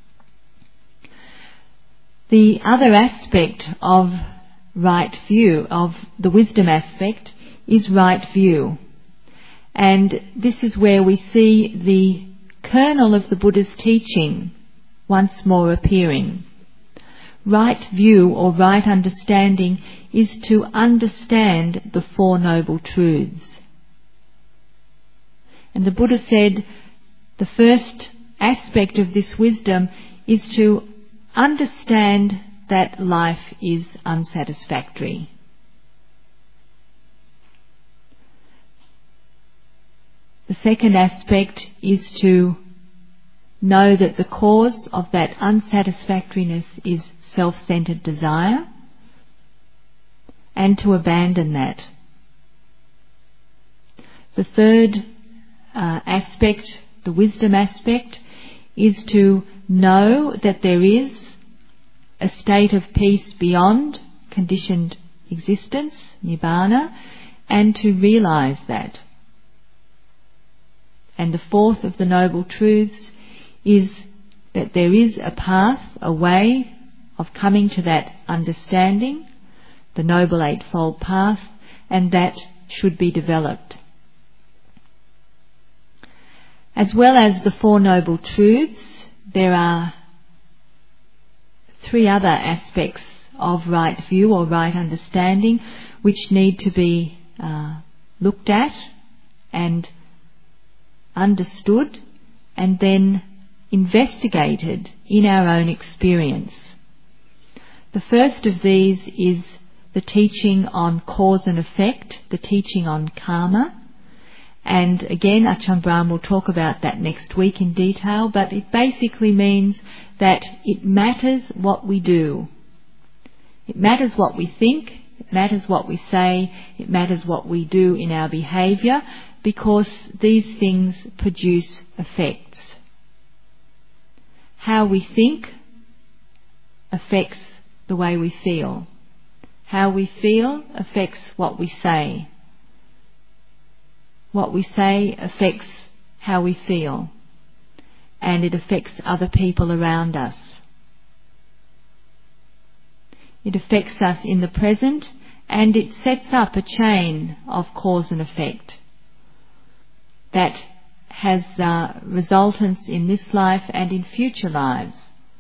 The other aspect of right view, of the wisdom aspect, is right view. And this is where we see the kernel of the Buddha's teaching once more appearing. Right view or right understanding is to understand the Four Noble Truths. And the Buddha said the first aspect of this wisdom is to understand that life is unsatisfactory. The second aspect is to know that the cause of that unsatisfactoriness is self-centered desire, and to abandon that. The third uh, aspect, the wisdom aspect, is to know that there is a state of peace beyond conditioned existence, nibbana, and to realize that. And the fourth of the Noble Truths is that there is a path, a way of coming to that understanding, the Noble Eightfold Path, and that should be developed. As well as the Four Noble Truths, there are three other aspects of right view or right understanding which need to be uh, looked at and understood and then investigated in our own experience. The first of these is the teaching on cause and effect, the teaching on karma. And again, Ajahn Brahm will talk about that next week in detail, but it basically means that it matters what we do. It matters what we think, it matters what we say, it matters what we do in our behaviour, because these things produce effects. How we think affects the way we feel. How we feel affects what we say. What we say affects how we feel, and it affects other people around us. It affects us in the present, and it sets up a chain of cause and effect that has uh, resultants in this life and in future lives.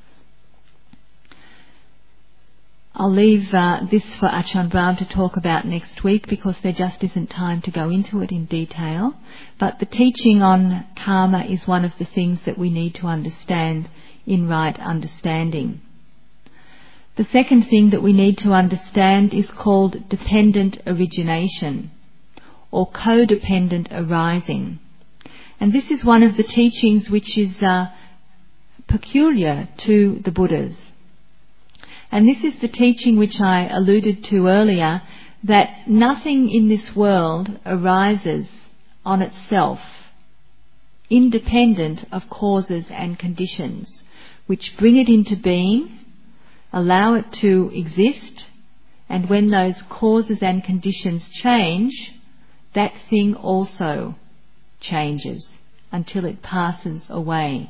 I'll leave uh, this for Ajahn Brahm to talk about next week because there just isn't time to go into it in detail. But the teaching on karma is one of the things that we need to understand in right understanding. The second thing that we need to understand is called dependent origination or codependent arising. And this is one of the teachings which is uh, peculiar to the Buddhas. And this is the teaching which I alluded to earlier, that nothing in this world arises on itself, independent of causes and conditions, which bring it into being, allow it to exist, and when those causes and conditions change, that thing also changes until it passes away.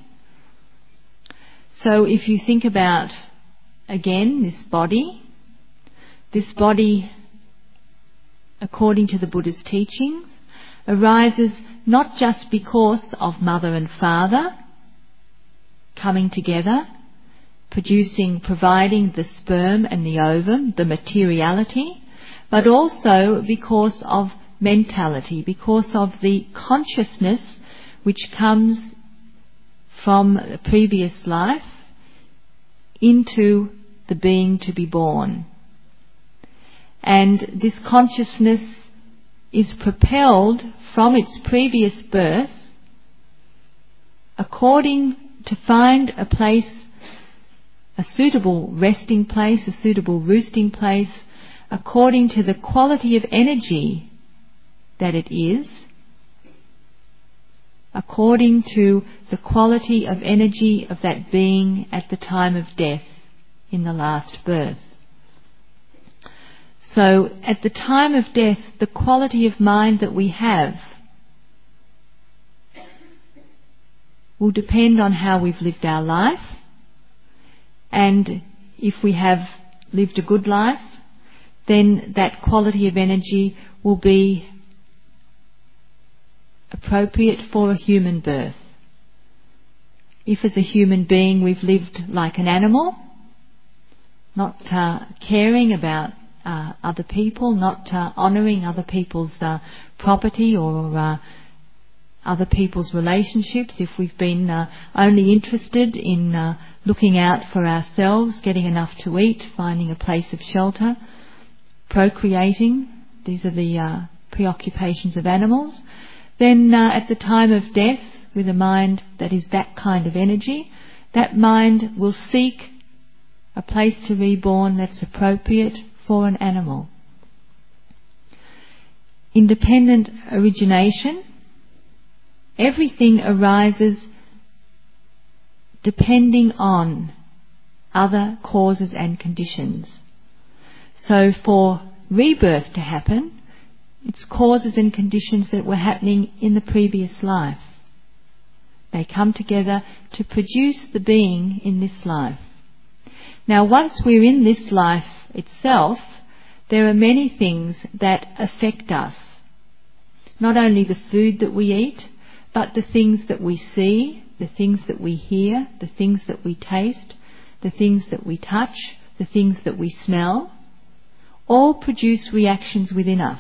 So if you think about, again, this body, this body according to the Buddha's teachings, arises not just because of mother and father coming together, producing, providing the sperm and the ovum, the materiality, but also because of mentality, because of the consciousness which comes from a previous life into the being to be born. And this consciousness is propelled from its previous birth according to find a place, a suitable resting place, a suitable roosting place, according to the quality of energy that it is, according to the quality of energy of that being at the time of death in the last birth. So at the time of death, the quality of mind that we have will depend on how we've lived our life, and if we have lived a good life, then that quality of energy will be appropriate for a human birth. If as a human being we've lived like an animal, not uh, caring about uh, other people, not uh, honouring other people's uh, property or uh, other people's relationships, if we've been uh, only interested in uh, looking out for ourselves, getting enough to eat, finding a place of shelter, procreating, these are the uh, preoccupations of animals, then uh, at the time of death, with a mind that is that kind of energy, that mind will seek a place to reborn that's appropriate for an animal. Independent origination, everything arises depending on other causes and conditions. So for rebirth to happen, it's causes and conditions that were happening in the previous life. They come together to produce the being in this life. Now, once we're in this life itself, there are many things that affect us. Not only the food that we eat, but the things that we see, the things that we hear, the things that we taste, the things that we touch, the things that we smell, all produce reactions within us.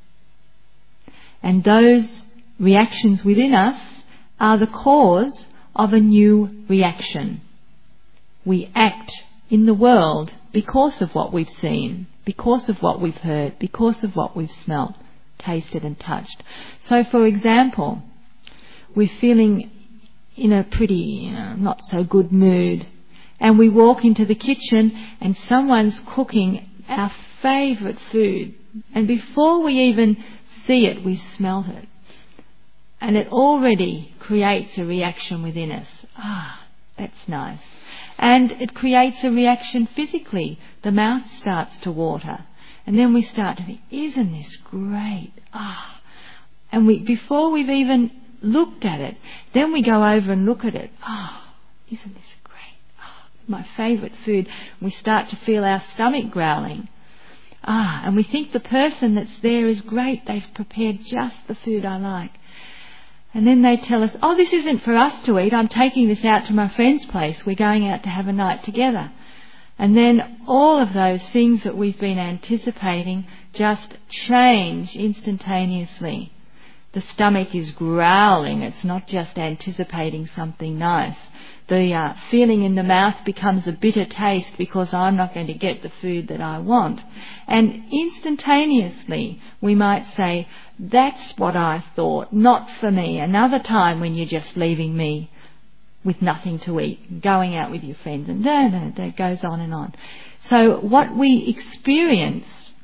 And those reactions within us are the cause of a new reaction. We act in the world because of what we've seen, because of what we've heard, because of what we've smelt, tasted and touched. So, for example, we're feeling in a pretty, you know, not so good mood, and we walk into the kitchen and someone's cooking our favourite food, and before we even see it, we smelt it, and it already creates a reaction within us. Ah, that's nice. And it creates a reaction physically. The mouth starts to water, and then we start to think, isn't this great? Ah, and we before we've even looked at it, then we go over and look at it. Ah, isn't this great? Ah, my favourite food. We start to feel our stomach growling. Ah, and we think the person that's there is great. They've prepared just the food I like. And then they tell us, oh, this isn't for us to eat. I'm taking this out to my friend's place. We're going out to have a night together. And then all of those things that we've been anticipating just change instantaneously. The stomach is growling. It's not just anticipating something nice. The uh, feeling in the mouth becomes a bitter taste because I'm not going to get the food that I want. And instantaneously we might say, that's what I thought, not for me. Another time when you're just leaving me with nothing to eat, going out with your friends, and da, da, da, it goes on and on. So what we experience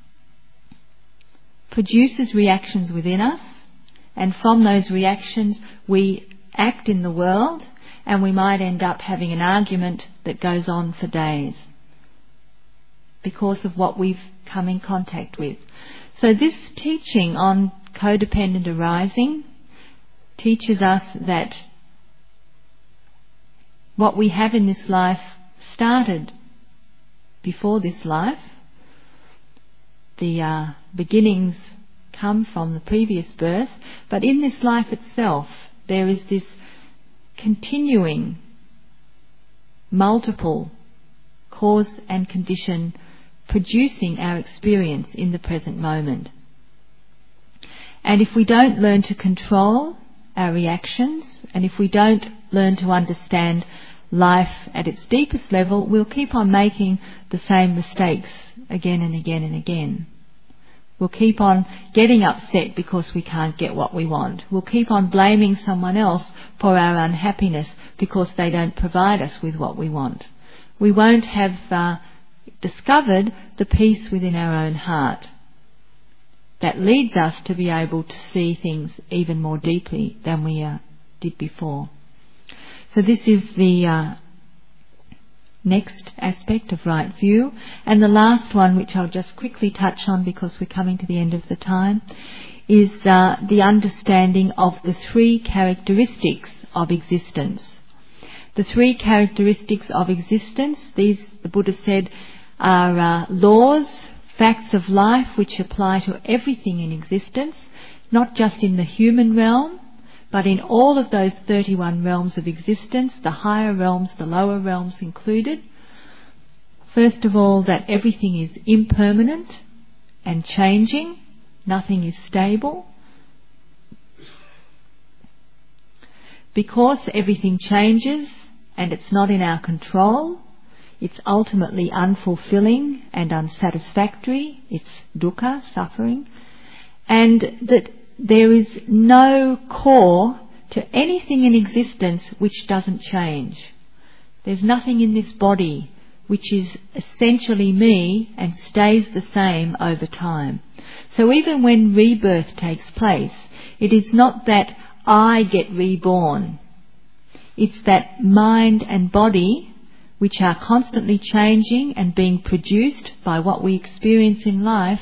produces reactions within us, and from those reactions we act in the world, and we might end up having an argument that goes on for days because of what we've come in contact with. So this teaching on codependent arising teaches us that what we have in this life started before this life. The uh, beginnings come from the previous birth, but in this life itself there is this continuing multiple cause and condition producing our experience in the present moment. And if we don't learn to control our reactions, and if we don't learn to understand life at its deepest level, we'll keep on making the same mistakes again and again and again. We'll keep on getting upset because we can't get what we want. We'll keep on blaming someone else for our unhappiness because they don't provide us with what we want. We won't have uh, discovered the peace within our own heart that leads us to be able to see things even more deeply than we uh, did before. So this is the uh, next aspect of right view. And the last one, which I'll just quickly touch on because we're coming to the end of the time, is uh, the understanding of the three characteristics of existence. The three characteristics of existence, these, the Buddha said, are uh, laws, facts of life which apply to everything in existence, not just in the human realm, but in all of those thirty-one realms of existence, the higher realms, the lower realms included. First of all, that everything is impermanent and changing, nothing is stable. Because everything changes and it's not in our control, it's ultimately unfulfilling and unsatisfactory. It's dukkha, suffering. And that there is no core to anything in existence which doesn't change. There's nothing in this body which is essentially me and stays the same over time. So even when rebirth takes place, it is not that I get reborn. It's that mind and body, which are constantly changing and being produced by what we experience in life,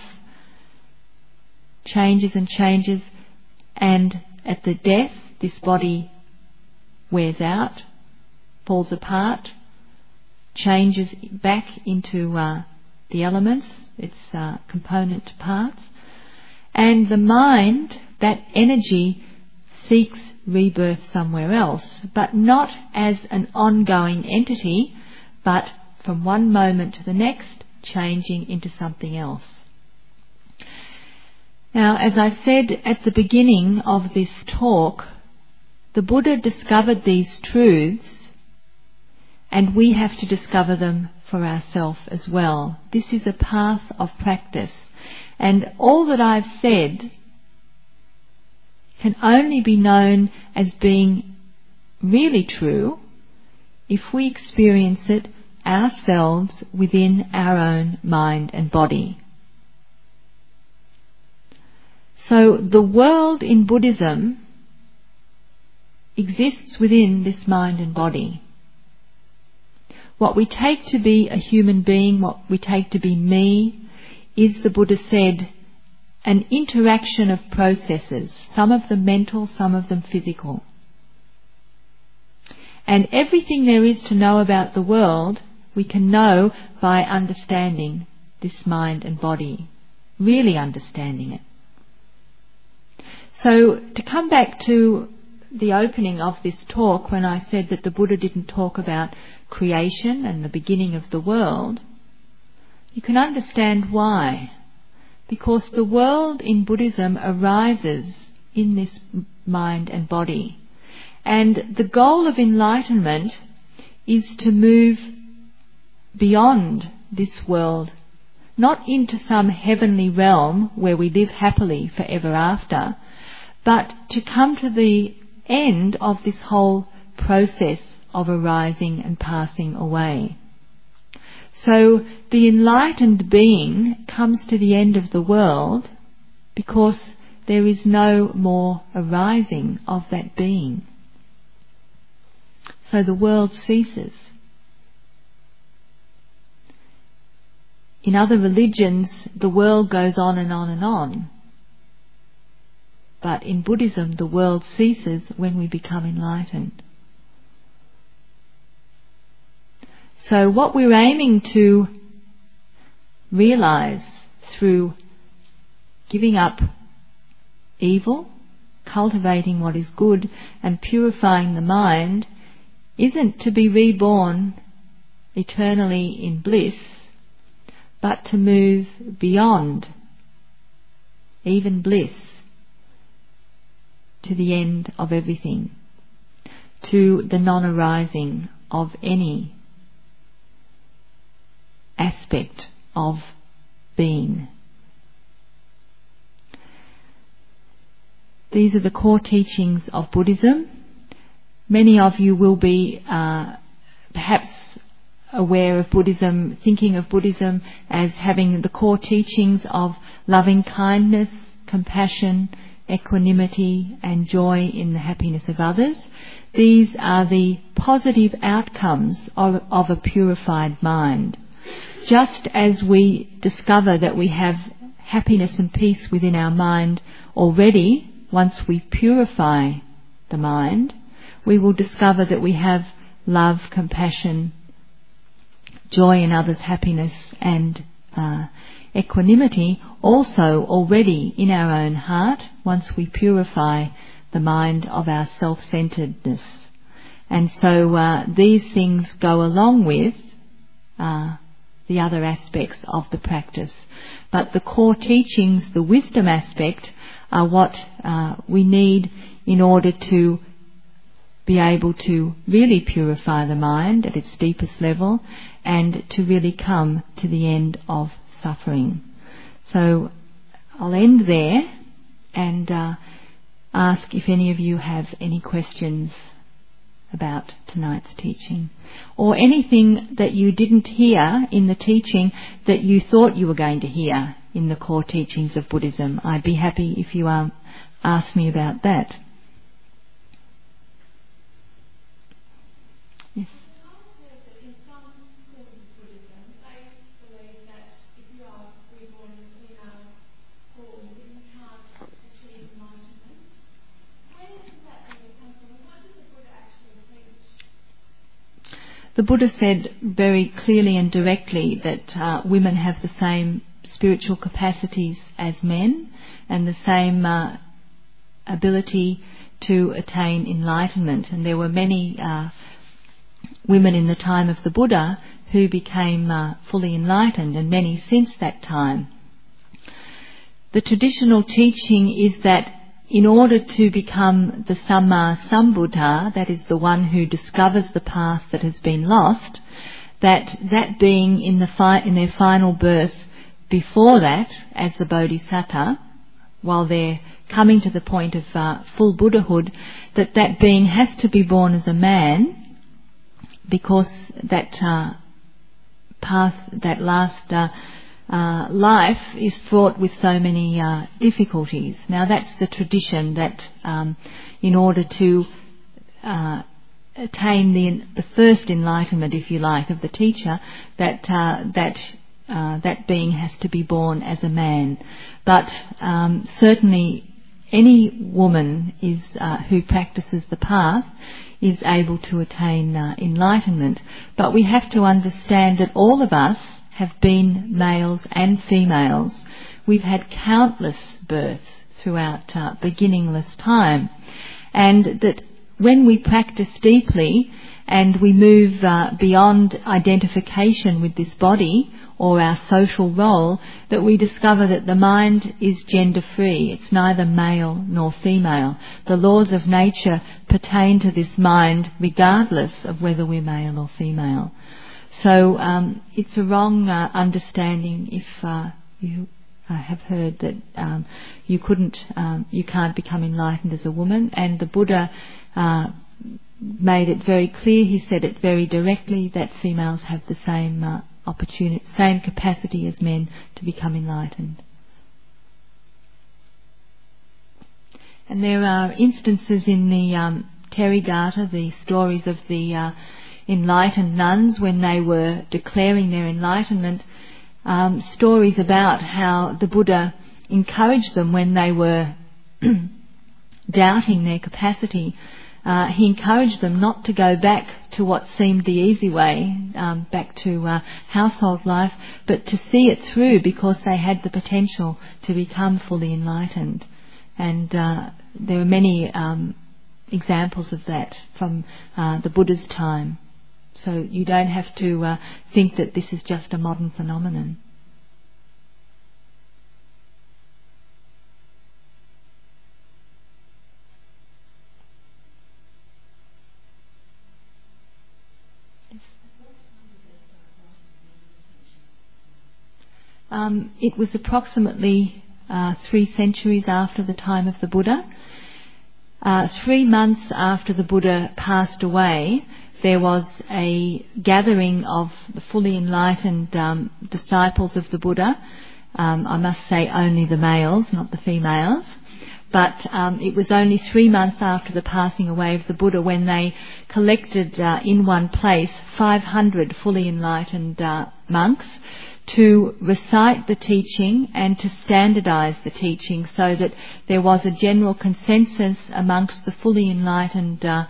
changes and changes, and at the death this body wears out, falls apart, changes back into uh, the elements, its uh, component parts, and the mind, that energy, seeks rebirth somewhere else, but not as an ongoing entity, but from one moment to the next, changing into something else. Now, as I said at the beginning of this talk, the Buddha discovered these truths, and we have to discover them for ourselves as well. This is a path of practice, and all that I've said can only be known as being really true if we experience it ourselves within our own mind and body. So the world in Buddhism exists within this mind and body. What we take to be a human being, what we take to be me, is, the Buddha said, an interaction of processes, some of them mental, some of them physical. And everything there is to know about the world, we can know by understanding this mind and body, really understanding it. So, to come back to the opening of this talk, when I said that the Buddha didn't talk about creation and the beginning of the world, you can understand why. Because the world in Buddhism arises in this mind and body. And the goal of enlightenment is to move beyond this world, not into some heavenly realm where we live happily forever after, but to come to the end of this whole process of arising and passing away. So the enlightened being comes to the end of the world because there is no more arising of that being. So the world ceases. In other religions, the world goes on and on and on. But in Buddhism, the world ceases when we become enlightened. So what we're aiming to realize through giving up evil, cultivating what is good and purifying the mind, isn't to be reborn eternally in bliss, but to move beyond even bliss to the end of everything, to the non-arising of any aspect of being. These are the core teachings of Buddhism. Many of you will be uh, perhaps aware of Buddhism, thinking of Buddhism as having the core teachings of loving kindness, compassion, equanimity and joy in the happiness of others. These are the positive outcomes of, of a purified mind. Just as we discover that we have happiness and peace within our mind already, once we purify the mind, we will discover that we have love, compassion, joy in others' happiness and uh, equanimity also already in our own heart once we purify the mind of our self-centeredness. And so uh, these things go along with uh, the other aspects of the practice. But the core teachings, the wisdom aspect, are what uh, we need in order to be able to really purify the mind at its deepest level and to really come to the end of suffering. So I'll end there and uh, ask if any of you have any questions about tonight's teaching, or anything that you didn't hear in the teaching that you thought you were going to hear in the core teachings of Buddhism. I'd be happy if you um, ask me about that. Yes. The Buddha said very clearly and directly that uh, women have the same spiritual capacities as men and the same uh, ability to attain enlightenment. And there were many uh, women in the time of the Buddha who became uh, fully enlightened, and many since that time. The traditional teaching is that in order to become the Samma Sambuddha, that is the one who discovers the path that has been lost, that that being in the fi- in their final birth before that, as the Bodhisattva, while they're coming to the point of uh, full Buddhahood, that that being has to be born as a man, because that uh, path, that last uh, Uh, life is fraught with so many uh, difficulties. Now that's the tradition, that um, in order to uh, attain the the first enlightenment, if you like, of the teacher, that uh, that uh, that being has to be born as a man. But um, certainly any woman is uh, who practices the path is able to attain uh, enlightenment. But we have to understand that all of us have been males and females. We've had countless births throughout uh, beginningless time, and that when we practice deeply and we move uh, beyond identification with this body or our social role, that we discover that the mind is gender free. It's neither male nor female. The laws of nature pertain to this mind regardless of whether we're male or female. So um, it's a wrong uh, understanding if uh, you uh, have heard that um, you couldn't, um, you can't become enlightened as a woman. And the Buddha uh, made it very clear. He said it very directly that females have the same uh, opportunity, same capacity as men to become enlightened. And there are instances in the um, Therigatha, the stories of the uh, enlightened nuns when they were declaring their enlightenment, um, stories about how the Buddha encouraged them when they were doubting their capacity. Uh, he encouraged them not to go back to what seemed the easy way, um, back to uh, household life, but to see it through, because they had the potential to become fully enlightened. And uh, there are many um, examples of that from uh, the Buddha's time. So you don't have to uh, think that this is just a modern phenomenon. Um, it was approximately uh, three centuries after the time of the Buddha. Uh, three months after the Buddha passed away, there was a gathering of the fully enlightened um, disciples of the Buddha. Um, I must say only the males, not the females. But um, it was only three months after the passing away of the Buddha when they collected uh, in one place five hundred fully enlightened uh, monks to recite the teaching and to standardize the teaching, so that there was a general consensus amongst the fully enlightened uh,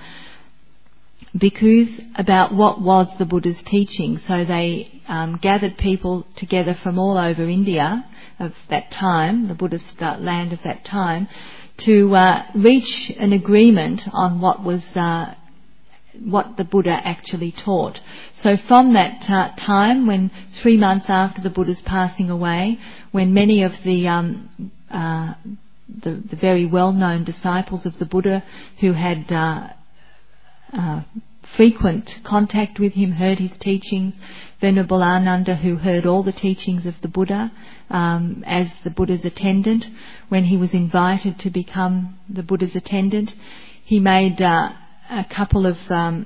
bhikkhus about what was the Buddha's teaching. So they um, gathered people together from all over India of that time, the Buddhist uh, land of that time, to uh, reach an agreement on what was uh, what the Buddha actually taught. So from that uh, time, when three months after the Buddha's passing away, when many of the um, uh, the, the very well-known disciples of the Buddha who had uh, uh, frequent contact with him heard his teachings, Venerable Ananda, who heard all the teachings of the Buddha um, as the Buddha's attendant, when he was invited to become the Buddha's attendant, he made uh, a couple of um,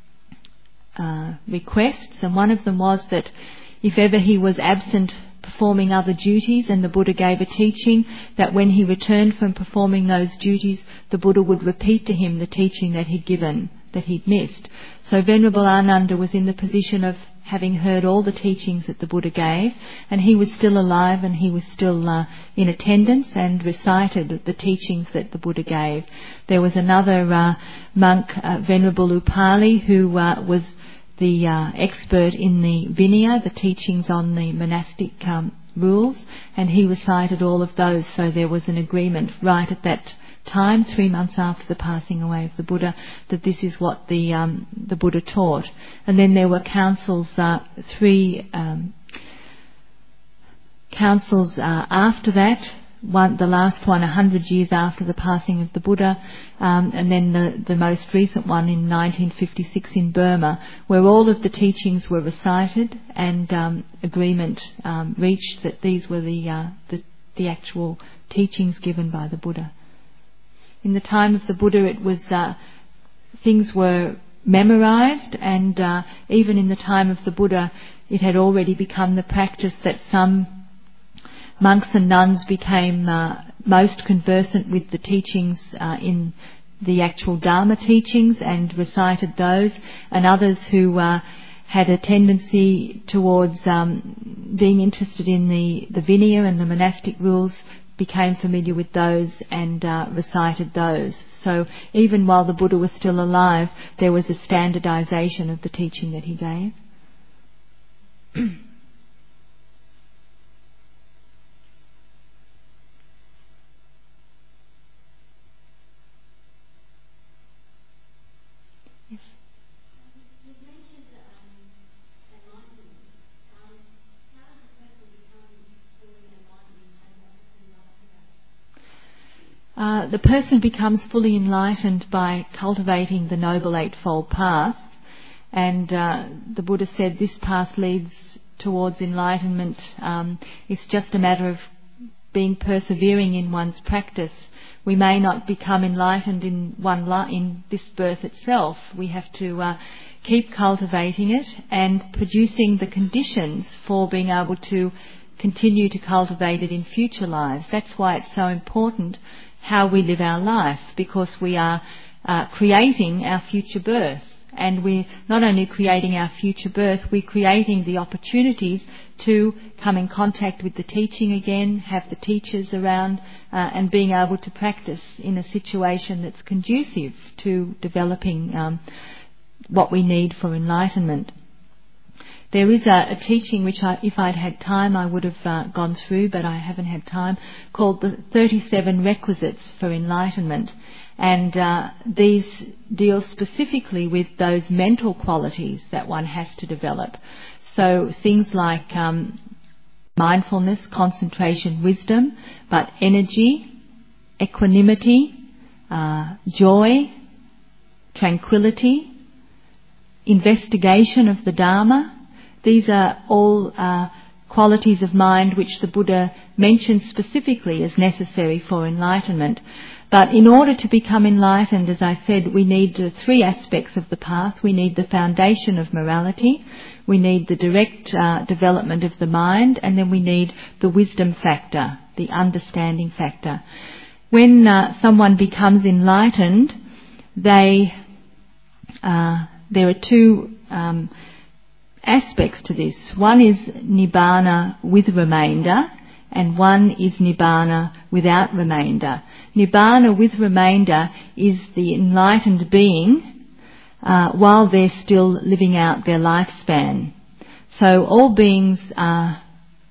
uh, requests, and one of them was that if ever he was absent performing other duties and the Buddha gave a teaching, that when he returned from performing those duties, the Buddha would repeat to him the teaching that he'd given, that he'd missed. So Venerable Ananda was in the position of having heard all the teachings that the Buddha gave, and he was still alive and he was still uh, in attendance and recited the teachings that the Buddha gave. There was another uh, monk, uh, Venerable Upali, who uh, was the uh, expert in the Vinaya, the teachings on the monastic um, rules, and he recited all of those. So there was an agreement right at that time, three months after the passing away of the Buddha, that this is what the um, the Buddha taught. And then there were councils, uh, three um, councils uh, after that. One, the last one, a hundred years after the passing of the Buddha, um, and then the the most recent one in nineteen fifty-six in Burma, where all of the teachings were recited and um, agreement um, reached that these were the, uh, the the actual teachings given by the Buddha. In the time of the Buddha, it was uh, things were memorized, and uh, even in the time of the Buddha, it had already become the practice that some monks and nuns became uh, most conversant with the teachings uh, in the actual Dharma teachings and recited those, and others who uh, had a tendency towards um, being interested in the, the Vinaya and the monastic rules became familiar with those and uh, recited those. So even while the Buddha was still alive, there was a standardization of the teaching that he gave. Yes. Uh, the person becomes fully enlightened by cultivating the Noble Eightfold Path, and uh, the Buddha said this path leads towards enlightenment. Um, it's just a matter of being persevering in one's practice. We may not become enlightened in one li- in this birth itself. We have to uh, keep cultivating it and producing the conditions for being able to continue to cultivate it in future lives. That's why it's so important how we live our life, because we are uh, creating our future birth. And we're not only creating our future birth, we're creating the opportunities to come in contact with the teaching again, have the teachers around, uh, and being able to practice in a situation that's conducive to developing um, what we need for enlightenment. There is a, a teaching which, I, if I'd had time, I would have uh, gone through, but I haven't had time, called the thirty-seven Requisites for Enlightenment. And uh, these deal specifically with those mental qualities that one has to develop. So things like um, mindfulness, concentration, wisdom, but energy, equanimity, uh, joy, tranquility, investigation of the Dharma. These are all uh, qualities of mind which the Buddha mentions specifically as necessary for enlightenment. But in order to become enlightened, as I said, we need the three aspects of the path. We need the foundation of morality, we need the direct uh, development of the mind, and then we need the wisdom factor, the understanding factor. When uh, someone becomes enlightened, they uh, there are two um, aspects to this. One is Nibbana with remainder, and one is Nibbana without remainder. Nibbana with remainder is the enlightened being uh, while they're still living out their lifespan. So all beings are,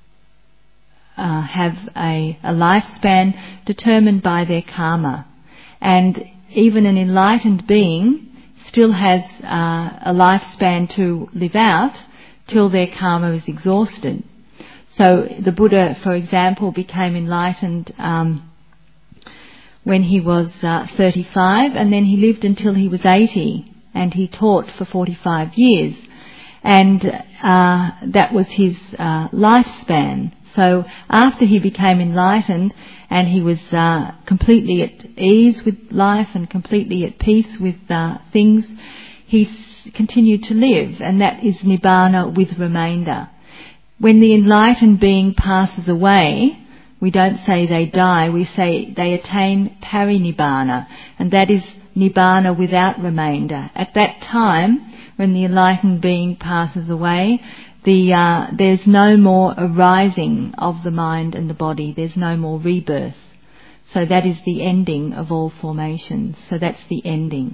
uh, have a, a lifespan determined by their karma. And even an enlightened being still has uh, a lifespan to live out till their karma is exhausted. So the Buddha, for example, became enlightened um, when he was uh, thirty-five, and then he lived until he was eighty, and he taught for forty-five years. And uh, that was his uh, lifespan. So after he became enlightened and he was uh, completely at ease with life and completely at peace with uh, things, he s- continued to live, and that is Nibbana with remainder. When the enlightened being passes away, we don't say they die, we say they attain parinibbana, and that is Nibbana without remainder. At that time, when the enlightened being passes away, the uh, there's no more arising of the mind and the body, there's no more rebirth. So that is the ending of all formations. So that's the ending.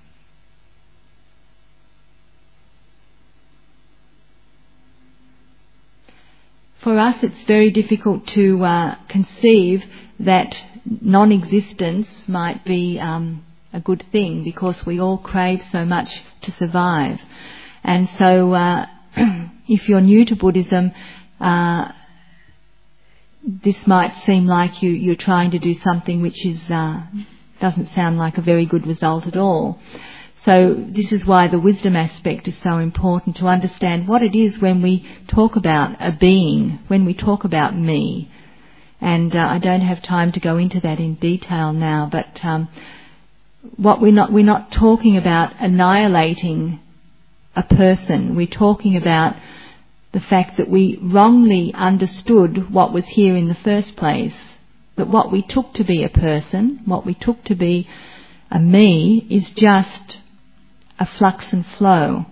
For us, it's very difficult to uh, conceive that non-existence might be um, a good thing, because we all crave so much to survive. And so uh, if you're new to Buddhism, uh, this might seem like you, you're trying to do something which is uh, doesn't sound like a very good result at all. So this is why the wisdom aspect is so important, to understand what it is when we talk about a being, when we talk about me. And uh, I don't have time to go into that in detail now, but um, what we're not we're not talking about annihilating a person. We're talking about the fact that we wrongly understood what was here in the first place. That what we took to be a person, what we took to be a me, is just a flux and flow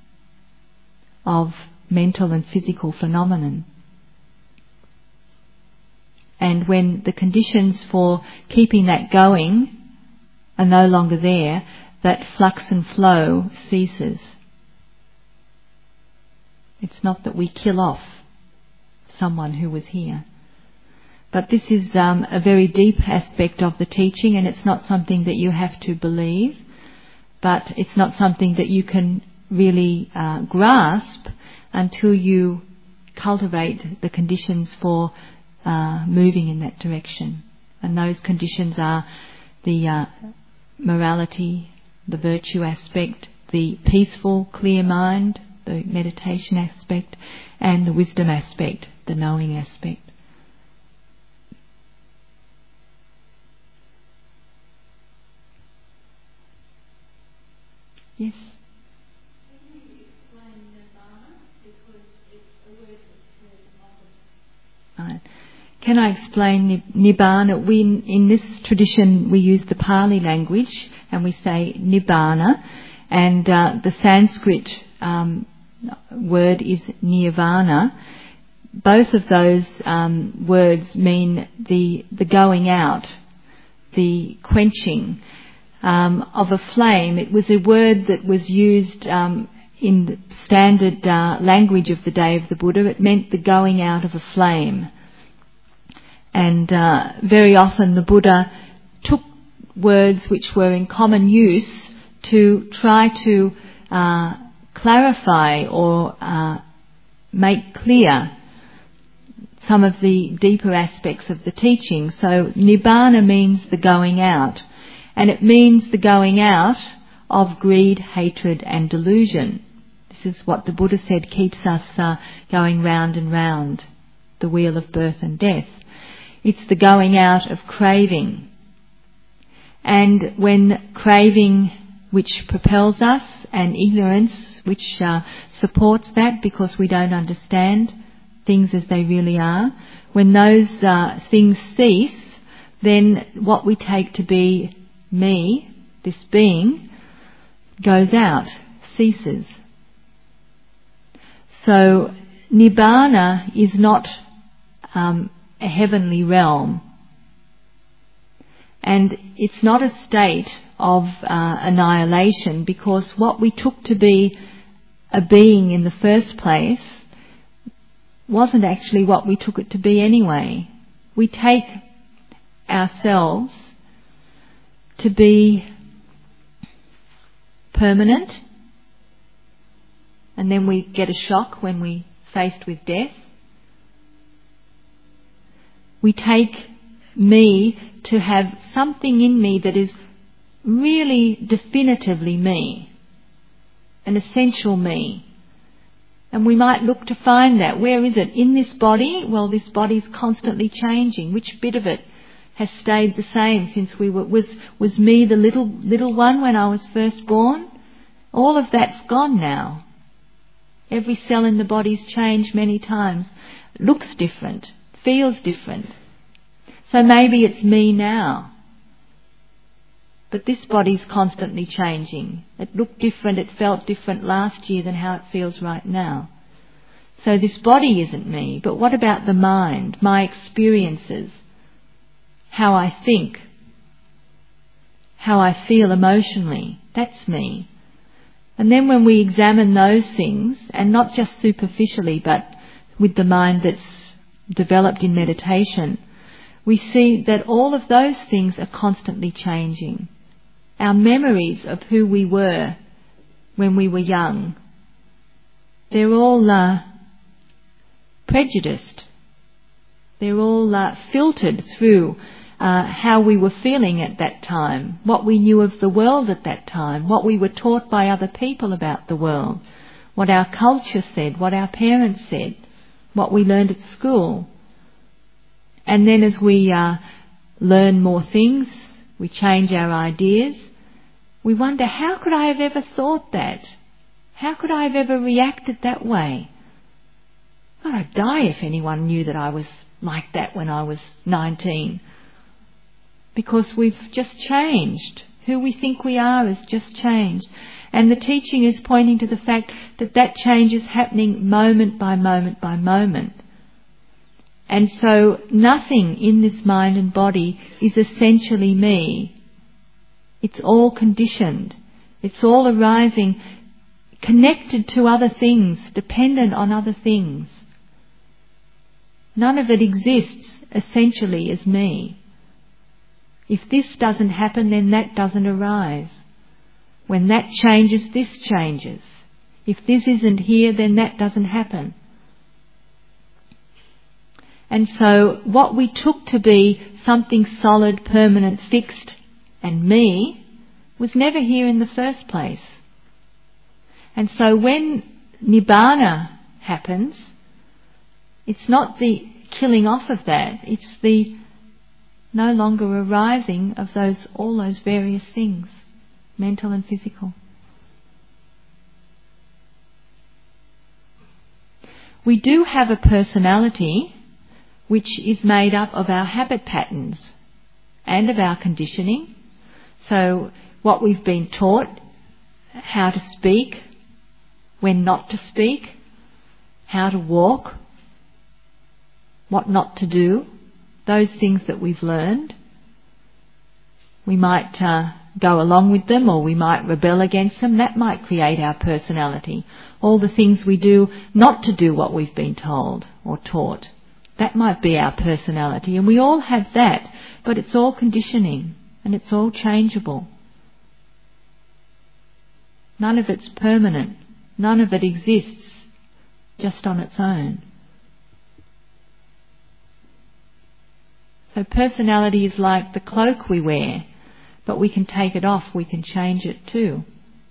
of mental and physical phenomenon. And when the conditions for keeping that going are no longer there, that flux and flow ceases. It's not that we kill off someone who was here. But this is um, a very deep aspect of the teaching, and it's not something that you have to believe, but it's not something that you can really uh, grasp until you cultivate the conditions for uh, moving in that direction. And those conditions are the uh, morality, the virtue aspect, the peaceful, clear mind, the meditation aspect, and the wisdom aspect, the knowing aspect. Yes? Can you explain Nibbana? Because it's a word that's heard often. Right. Can I explain Nibbana? We, in this tradition, we use the Pali language and we say Nibbana, and uh, the Sanskrit um, word is Nirvana. Both of those um, words mean the the going out, the quenching um, of a flame. It was a word that was used um, in the standard uh, language of the day of the Buddha, it meant the going out of a flame. And uh, very often the Buddha took words which were in common use to try to uh, clarify or uh, make clear some of the deeper aspects of the teaching. So Nibbana means the going out, and it means the going out of greed, hatred and delusion. This is what the Buddha said keeps us uh, going round and round, the wheel of birth and death. It's the going out of craving. And when craving, which propels us, and ignorance, which uh, supports that because we don't understand things as they really are, when those uh, things cease, then what we take to be me, this being, goes out, ceases. So Nibbana is not um, a heavenly realm, and it's not a state of uh, annihilation, because what we took to be a being in the first place wasn't actually what we took it to be anyway. We take ourselves to be permanent, and then we get a shock when we're faced with death. We take me to have something in me that is really definitively me, an essential me. And we might look to find that. Where is it? In this body? Well, this body's constantly changing. Which bit of it has stayed the same since we were, was, was me the little, little one when I was first born? All of that's gone now. Every cell in the body's changed many times. Looks different, feels different. So maybe it's me now. But this body's constantly changing. It looked different, it felt different last year than how it feels right now. So this body isn't me, but what about the mind, my experiences, how I think, how I feel emotionally? That's me. And then when we examine those things, and not just superficially, but with the mind that's developed in meditation, we see that all of those things are constantly changing. Our memories of who we were when we were young, they're all uh, prejudiced. They're all uh, filtered through uh, how we were feeling at that time, what we knew of the world at that time, what we were taught by other people about the world, what our culture said, what our parents said, what we learned at school. And then as we uh, learn more things, we change our ideas, we wonder, how could I have ever thought that? How could I have ever reacted that way? God, I'd die if anyone knew that I was like that when I was nineteen. Because we've just changed. Who we think we are has just changed. And the teaching is pointing to the fact that that change is happening moment by moment by moment. And so nothing in this mind and body is essentially me. It's all conditioned. It's all arising, connected to other things, dependent on other things. None of it exists essentially as me. If this doesn't happen, then that doesn't arise. When that changes, this changes. If this isn't here, then that doesn't happen. And so what we took to be something solid, permanent, fixed, and me, was never here in the first place. And so when Nibbana happens, it's not the killing off of that, it's the no longer arising of those all those various things, mental and physical. We do have a personality which is made up of our habit patterns and of our conditioning. So what we've been taught, how to speak, when not to speak, how to walk, what not to do, those things that we've learned. We might uh, go along with them, or we might rebel against them. That might create our personality. All the things we do not to do what we've been told or taught. That might be our personality. And we all have that, but it's all conditioning and it's all changeable. None of it's permanent. None of it exists just on its own. So personality is like the cloak we wear, but we can take it off, we can change it too.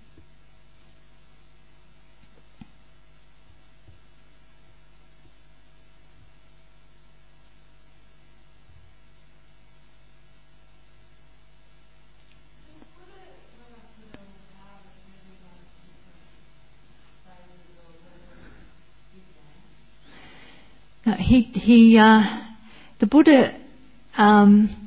No, he, he, uh, the Buddha um,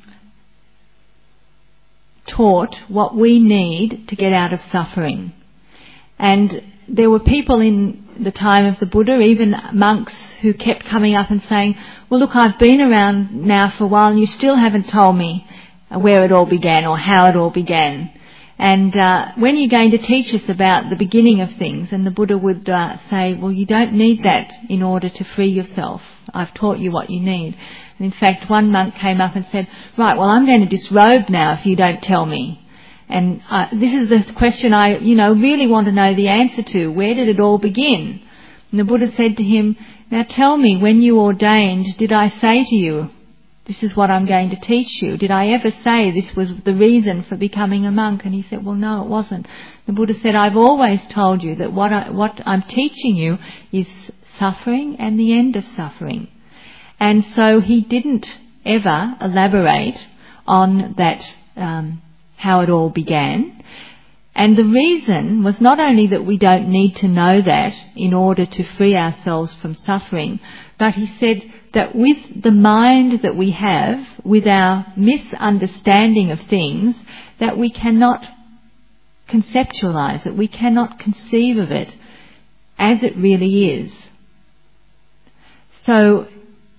taught what we need to get out of suffering. And there were people in the time of the Buddha, even monks, who kept coming up and saying, well, look, I've been around now for a while and you still haven't told me where it all began or how it all began. And uh, when are you going to teach us about the beginning of things? And the Buddha would uh, say, well, you don't need that in order to free yourself. I've taught you what you need. And in fact, one monk came up and said, right, well, I'm going to disrobe now if you don't tell me. And uh, this is the question I, you know, really want to know the answer to. Where did it all begin? And the Buddha said to him, now tell me, when you ordained, did I say to you, this is what I'm going to teach you? Did I ever say this was the reason for becoming a monk? And he said, well, no, it wasn't. The Buddha said, I've always told you that what, I, what I'm teaching you is suffering and the end of suffering. And so he didn't ever elaborate on that, um, how it all began. And the reason was not only that we don't need to know that in order to free ourselves from suffering, but he said that with the mind that we have, with our misunderstanding of things, that we cannot conceptualize it, we cannot conceive of it as it really is. So,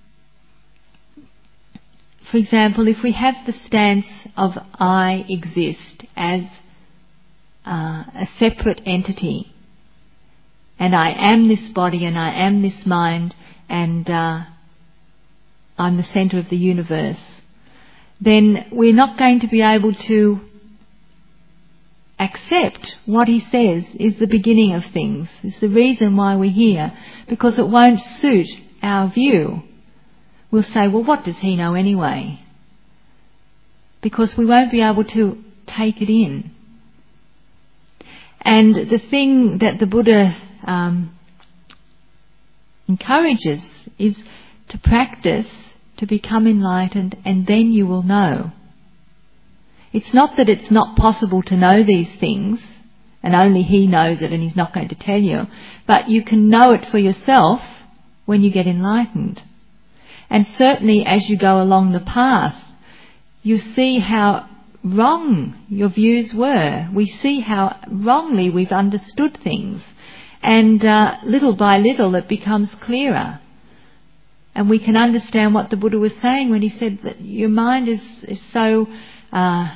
for example, if we have the stance of I exist as uh, a separate entity, and I am this body and I am this mind, and uh, I'm the centre of the universe, then we're not going to be able to accept what he says is the beginning of things, is the reason why we're here, because it won't suit our view. We'll say, well, what does he know anyway? Because we won't be able to take it in. And the thing that the Buddha um, encourages is to practice, to become enlightened, and then you will know. It's not that it's not possible to know these things, and only he knows it and he's not going to tell you, but you can know it for yourself when you get enlightened. And certainly as you go along the path, you see how wrong your views were. We see how wrongly we've understood things. And uh, little by little it becomes clearer. And we can understand what the Buddha was saying when he said that your mind is, is so uh,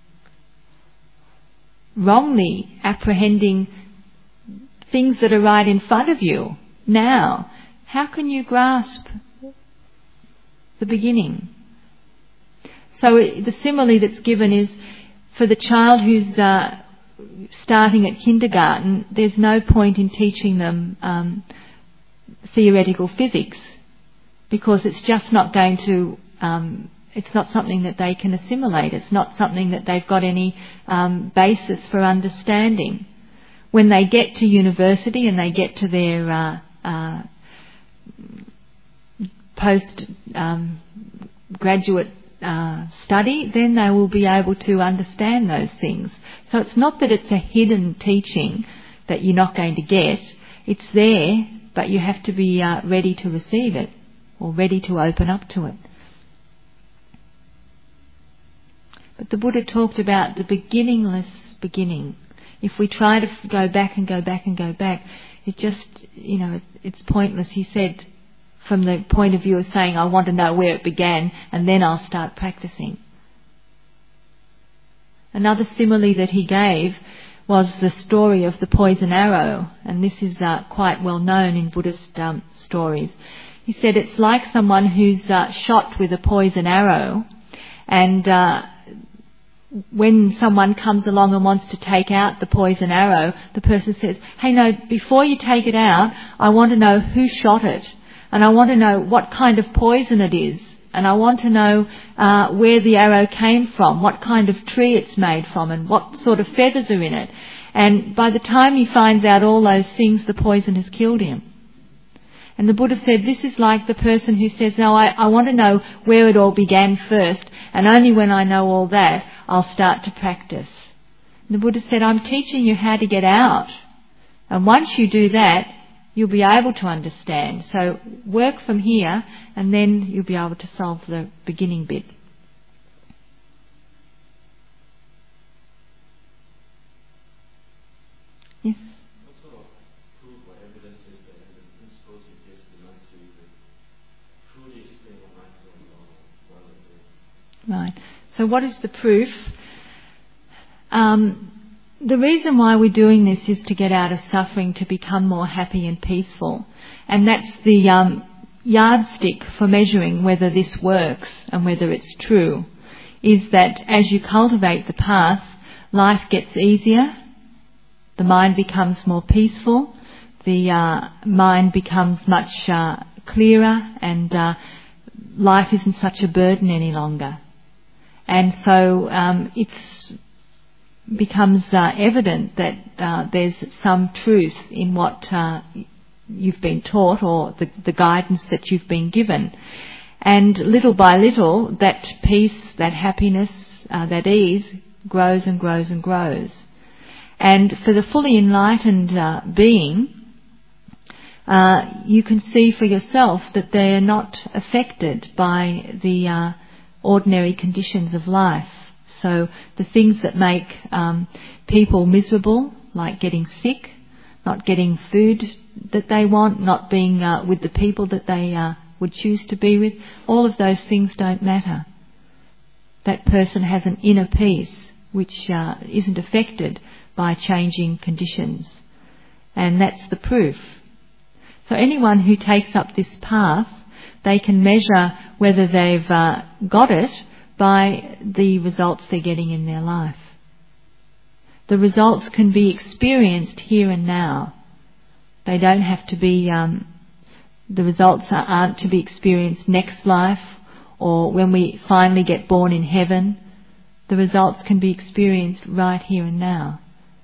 wrongly apprehending things that are right in front of you now. How can you grasp the beginning? So the simile that's given is for the child who's uh, starting at kindergarten, there's no point in teaching them um, theoretical physics, because it's just not going to, um, it's not something that they can assimilate. It's not something that they've got any um, basis for understanding. When they get to university and they get to their uh, uh, post um, graduate uh, study, then they will be able to understand those things. So it's not that it's a hidden teaching that you're not going to get. It's there, but you have to be uh, ready to receive it, or ready to open up to it. But the Buddha talked about the beginningless beginning. If we try to go back and go back and go back, it just, you know, it's pointless. He said, from the point of view of saying, I want to know where it began and then I'll start practicing. Another simile that he gave was the story of the poison arrow, and this is uh, quite well known in Buddhist um, stories. He said it's like someone who's uh, shot with a poison arrow, and uh, when someone comes along and wants to take out the poison arrow, the person says, hey, no, before you take it out, I want to know who shot it, and I want to know what kind of poison it is, and I want to know uh, where the arrow came from, what kind of tree it's made from, and what sort of feathers are in it. And by the time he finds out all those things, the poison has killed him. And the Buddha said, this is like the person who says, no, I, I want to know where it all began first, and only when I know all that, I'll start to practice. And the Buddha said, I'm teaching you how to get out. And once you do that, you'll be able to understand. So work from here, and then you'll be able to solve the beginning bit. Yes? What sort of proof or evidence is there in the principles you just enunciated truly explain what mindfulness or what it is? Right. So what is the proof? Um, the reason why we're doing this is to get out of suffering, to become more happy and peaceful. And that's the um, yardstick for measuring whether this works and whether it's true, is that as you cultivate the path, life gets easier, the mind becomes more peaceful, the uh, mind becomes much uh, clearer, and uh, life isn't such a burden any longer. And so um, it becomes uh, evident that uh, there's some truth in what uh, you've been taught, or the, the guidance that you've been given. And little by little, that peace, that happiness, uh, that ease grows and grows and grows. And for the fully enlightened uh, being, uh, you can see for yourself that they are not affected by the uh, ordinary conditions of life. So the things that make um, people miserable, like getting sick, not getting food that they want, not being uh, with the people that they uh, would choose to be with, all of those things don't matter. That person has an inner peace which uh, isn't affected by changing conditions. And that's the proof. So anyone who takes up this path, they can measure whether they've uh, got it by the results they're getting in their life. The results can be experienced here and now. They don't have to be, um, the results aren't to be experienced next life or when we finally get born in heaven. The results can be experienced right here and now.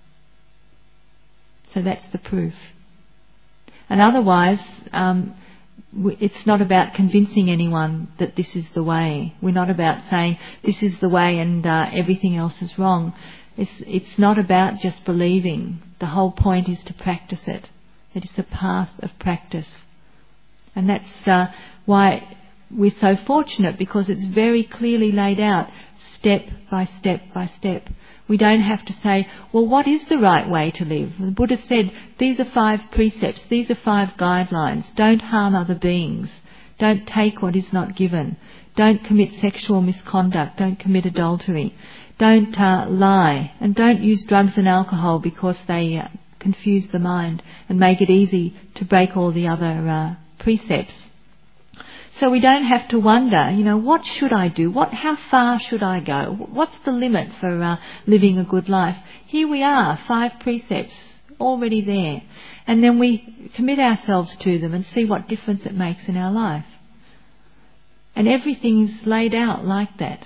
So that's the proof. And otherwise, um, it's not about convincing anyone that this is the way. We're not about saying this is the way and uh, everything else is wrong. It's, it's not about just believing. The whole point is to practice it. It is a path of practice. And that's uh, why we're so fortunate, because it's very clearly laid out, step by step by step. We don't have to say, well, what is the right way to live? The Buddha said, these are five precepts, these are five guidelines. Don't harm other beings. Don't take what is not given. Don't commit sexual misconduct. Don't commit adultery. Don't uh, lie. And don't use drugs and alcohol, because they uh, confuse the mind and make it easy to break all the other uh, precepts. So we don't have to wonder, you know, what should I do? What, how far should I go? What's the limit for uh, living a good life? Here we are, five precepts already there. And then we commit ourselves to them and see what difference it makes in our life. And everything's laid out like that.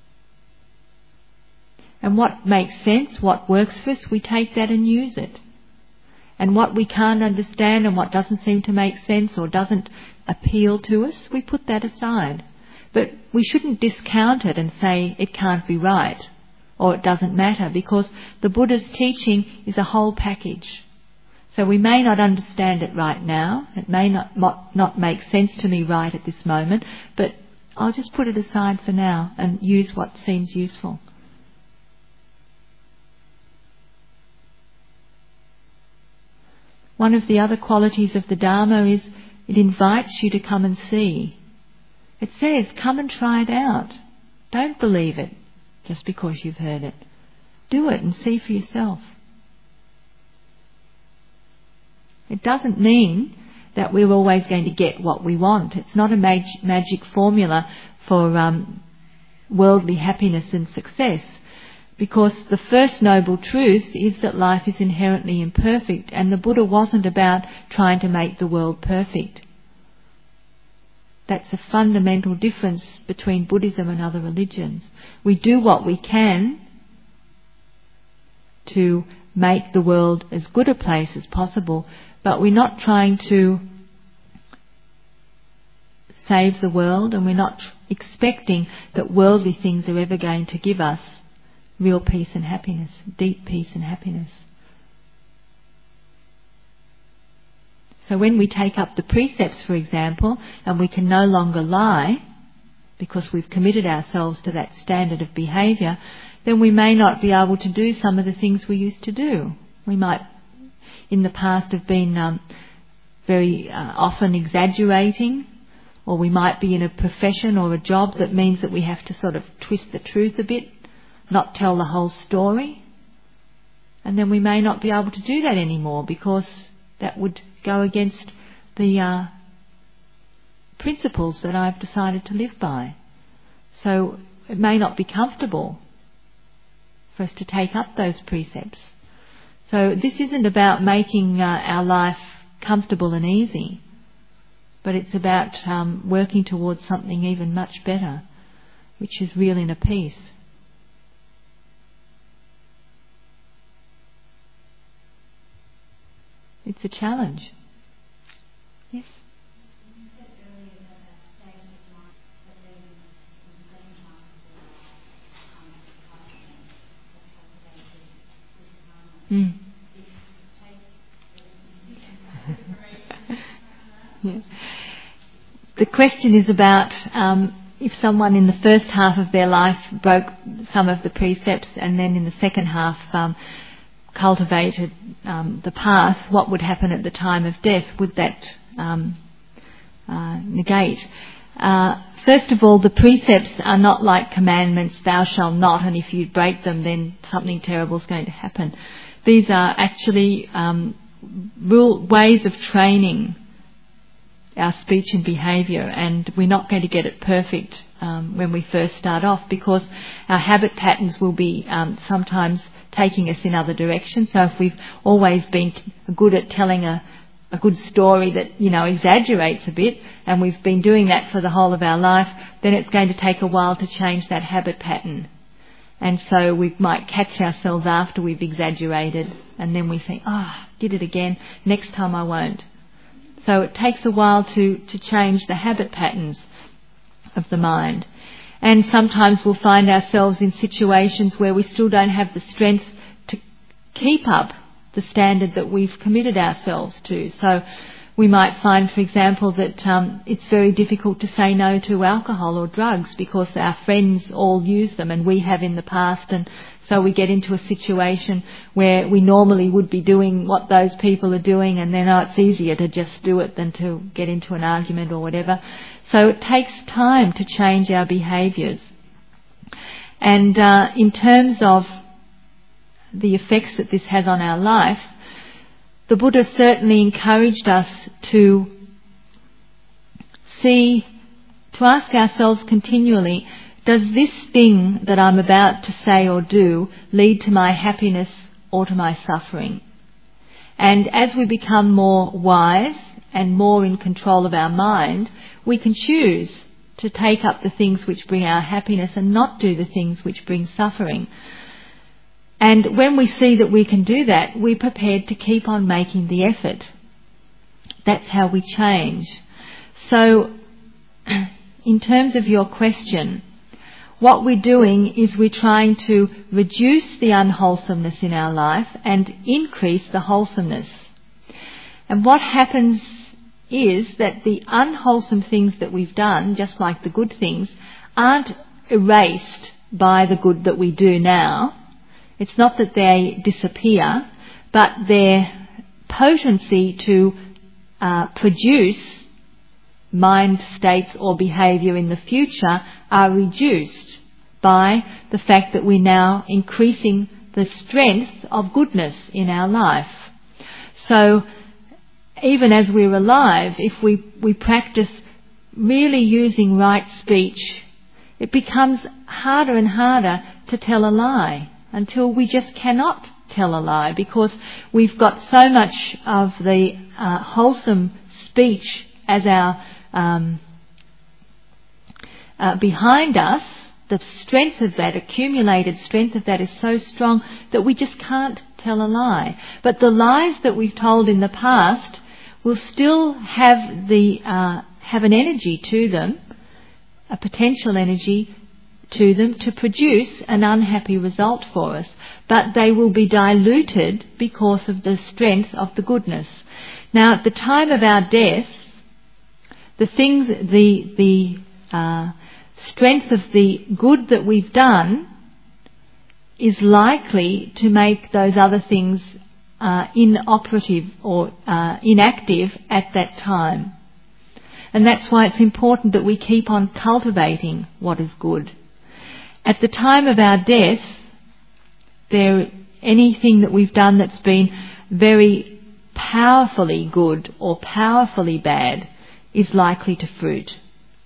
And what makes sense, what works for us, we take that and use it. And what we can't understand and what doesn't seem to make sense or doesn't appeal to us, we put that aside. But we shouldn't discount it and say it can't be right or it doesn't matter, because the Buddha's teaching is a whole package. So we may not understand it right now, it may not, not, not make sense to me right at this moment, but I'll just put it aside for now and use what seems useful. One of the other qualities of the Dharma is it invites you to come and see. It says, come and try it out. Don't believe it just because you've heard it. Do it and see for yourself. It doesn't mean that we're always going to get what we want. It's not a mag- magic formula for um, worldly happiness and success, because the first noble truth is that life is inherently imperfect, and the Buddha wasn't about trying to make the world perfect. That's a fundamental difference between Buddhism and other religions. We do what we can to make the world as good a place as possible, but we're not trying to save the world, and we're not expecting that worldly things are ever going to give us real peace and happiness, deep peace and happiness. So when we take up the precepts, for example, and we can no longer lie because we've committed ourselves to that standard of behaviour, then we may not be able to do some of the things we used to do. We might in the past have been um, very uh, often exaggerating, or we might be in a profession or a job that means that we have to sort of twist the truth a bit, not tell the whole story. And then we may not be able to do that anymore because that would go against the uh, principles that I've decided to live by. So it may not be comfortable for us to take up those precepts. So this isn't about making uh, our life comfortable and easy, but it's about um, working towards something even much better, which is real inner peace. It's a challenge. Yes? Mm. Yeah. The question is about um, if someone in the first half of their life broke some of the precepts and then in the second half um, cultivated um, the path, what would happen at the time of death? Would that um, uh, negate? Uh, first of all, the precepts are not like commandments, thou shalt not, and if you break them then something terrible is going to happen. These are actually um, rule, ways of training our speech and behaviour, and we're not going to get it perfect um, when we first start off, because our habit patterns will be um, sometimes taking us in other directions. So if we've always been good at telling a, a good story that, you know, exaggerates a bit, and we've been doing that for the whole of our life, then it's going to take a while to change that habit pattern. And so we might catch ourselves after we've exaggerated, and then we think, ah, oh, did it again, next time I won't. So it takes a while to, to change the habit patterns of the mind. And sometimes we'll find ourselves in situations where we still don't have the strength to keep up the standard that we've committed ourselves to. So we might find, for example, that um, it's very difficult to say no to alcohol or drugs because our friends all use them and we have in the past, and so we get into a situation where we normally would be doing what those people are doing, and then oh, it's easier to just do it than to get into an argument or whatever. So it takes time to change our behaviours. And uh, in terms of the effects that this has on our life, the Buddha certainly encouraged us to see, to ask ourselves continually, does this thing that I'm about to say or do lead to my happiness or to my suffering? And as we become more wise and more in control of our mind, we can choose to take up the things which bring our happiness and not do the things which bring suffering. And when we see that we can do that, we're prepared to keep on making the effort. That's how we change. So, in terms of your question, what we're doing is we're trying to reduce the unwholesomeness in our life and increase the wholesomeness. And what happens is that the unwholesome things that we've done, just like the good things, aren't erased by the good that we do now. It's not that they disappear, but their potency to uh, produce mind states or behaviour in the future are reduced by the fact that we're now increasing the strength of goodness in our life. So even as we're alive, if we, we practice really using right speech, it becomes harder and harder to tell a lie until we just cannot tell a lie, because we've got so much of the uh, wholesome speech as our um, uh, behind us. The strength of that, accumulated strength of that, is so strong that we just can't tell a lie. But the lies that we've told in the past will still have the uh, have an energy to them, a potential energy to them to produce an unhappy result for us. But they will be diluted because of the strength of the goodness. Now, at the time of our death, the things, the the uh, strength of the good that we've done is likely to make those other things uh, inoperative or uh, inactive at that time. And that's why it's important that we keep on cultivating what is good. At the time of our death, there anything that we've done that's been very powerfully good or powerfully bad is likely to fruit.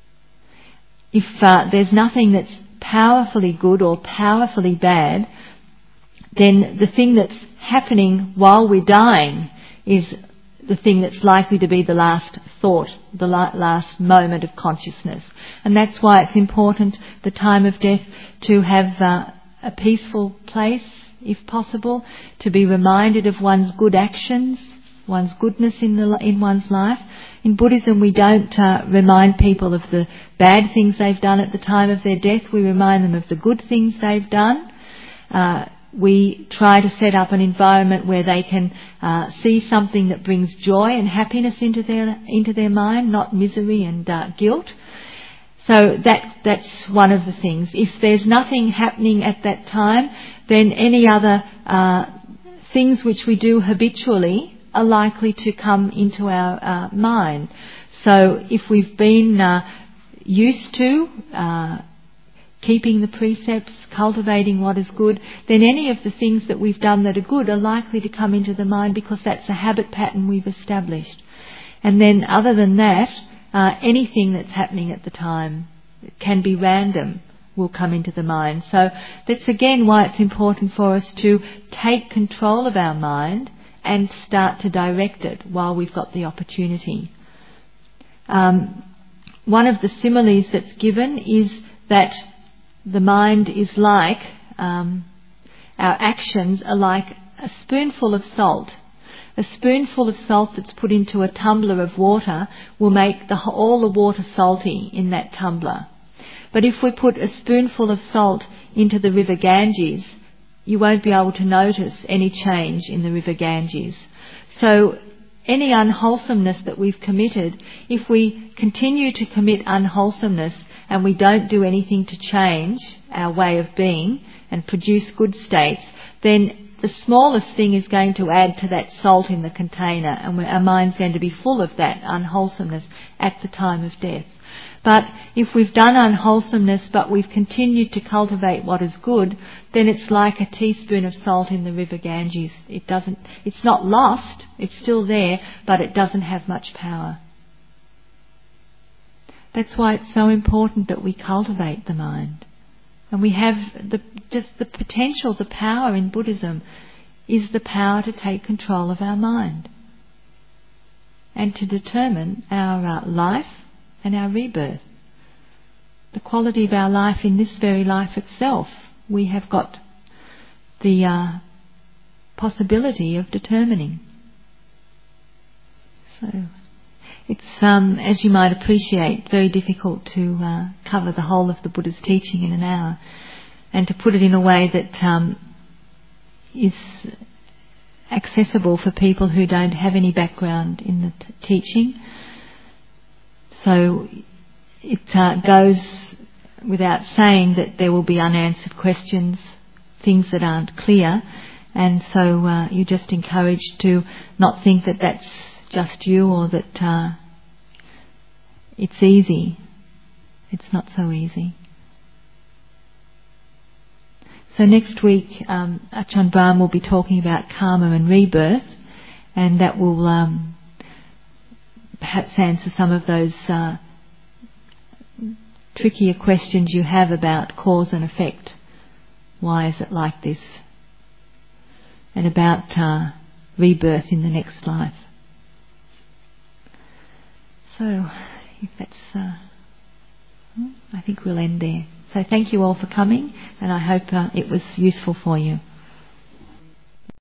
If uh, there's nothing that's powerfully good or powerfully bad, then the thing that's happening while we're dying is the thing that's likely to be the last thought, the la- last moment of consciousness. And that's why it's important, the time of death, to have uh, a peaceful place, if possible, to be reminded of one's good actions, one's goodness in the in one's life. In Buddhism, we don't uh, remind people of the bad things they've done at the time of their death. We remind them of the good things they've done. Uh, we try to set up an environment where they can uh, see something that brings joy and happiness into their into their mind, not misery and uh, guilt. So that that's one of the things. If there's nothing happening at that time, then any other uh, things which we do habitually are likely to come into our uh, mind. So if we've been uh, used to uh, keeping the precepts, cultivating what is good, then any of the things that we've done that are good are likely to come into the mind, because that's a habit pattern we've established. And then other than that, uh, anything that's happening at the time, it can be random, will come into the mind. So that's again why it's important for us to take control of our mind and start to direct it while we've got the opportunity. Um, one of the similes that's given is that the mind is like, um, our actions are like a spoonful of salt. A spoonful of salt that's put into a tumbler of water will make the, all the water salty in that tumbler. But if we put a spoonful of salt into the river Ganges, you won't be able to notice any change in the river Ganges. So any unwholesomeness that we've committed, if we continue to commit unwholesomeness and we don't do anything to change our way of being and produce good states, then the smallest thing is going to add to that salt in the container, and our mind's going to be full of that unwholesomeness at the time of death. But if we've done unwholesomeness but we've continued to cultivate what is good, then it's like a teaspoon of salt in the river Ganges. It doesn't, it's not lost, it's still there, but it doesn't have much power. That's why it's so important that we cultivate the mind. And we have the, just the potential, the power in Buddhism is the power to take control of our mind and to determine our uh, life and our rebirth. The quality of our life in this very life itself, we have got the uh, possibility of determining. So it's, um, as you might appreciate, very difficult to uh, cover the whole of the Buddha's teaching in an hour, and to put it in a way that um, is accessible for people who don't have any background in the t- teaching. So it uh, goes without saying that there will be unanswered questions, things that aren't clear, and so uh, you're just encouraged to not think that that's just you, or that uh, it's easy. It's not so easy. So next week, um, Ajahn Brahm will be talking about karma and rebirth, and that will um, perhaps answer some of those uh, trickier questions you have about cause and effect. Why is it like this? And about uh, rebirth in the next life. So, if that's, uh, I think we'll end there. So thank you all for coming, and I hope uh, it was useful for you.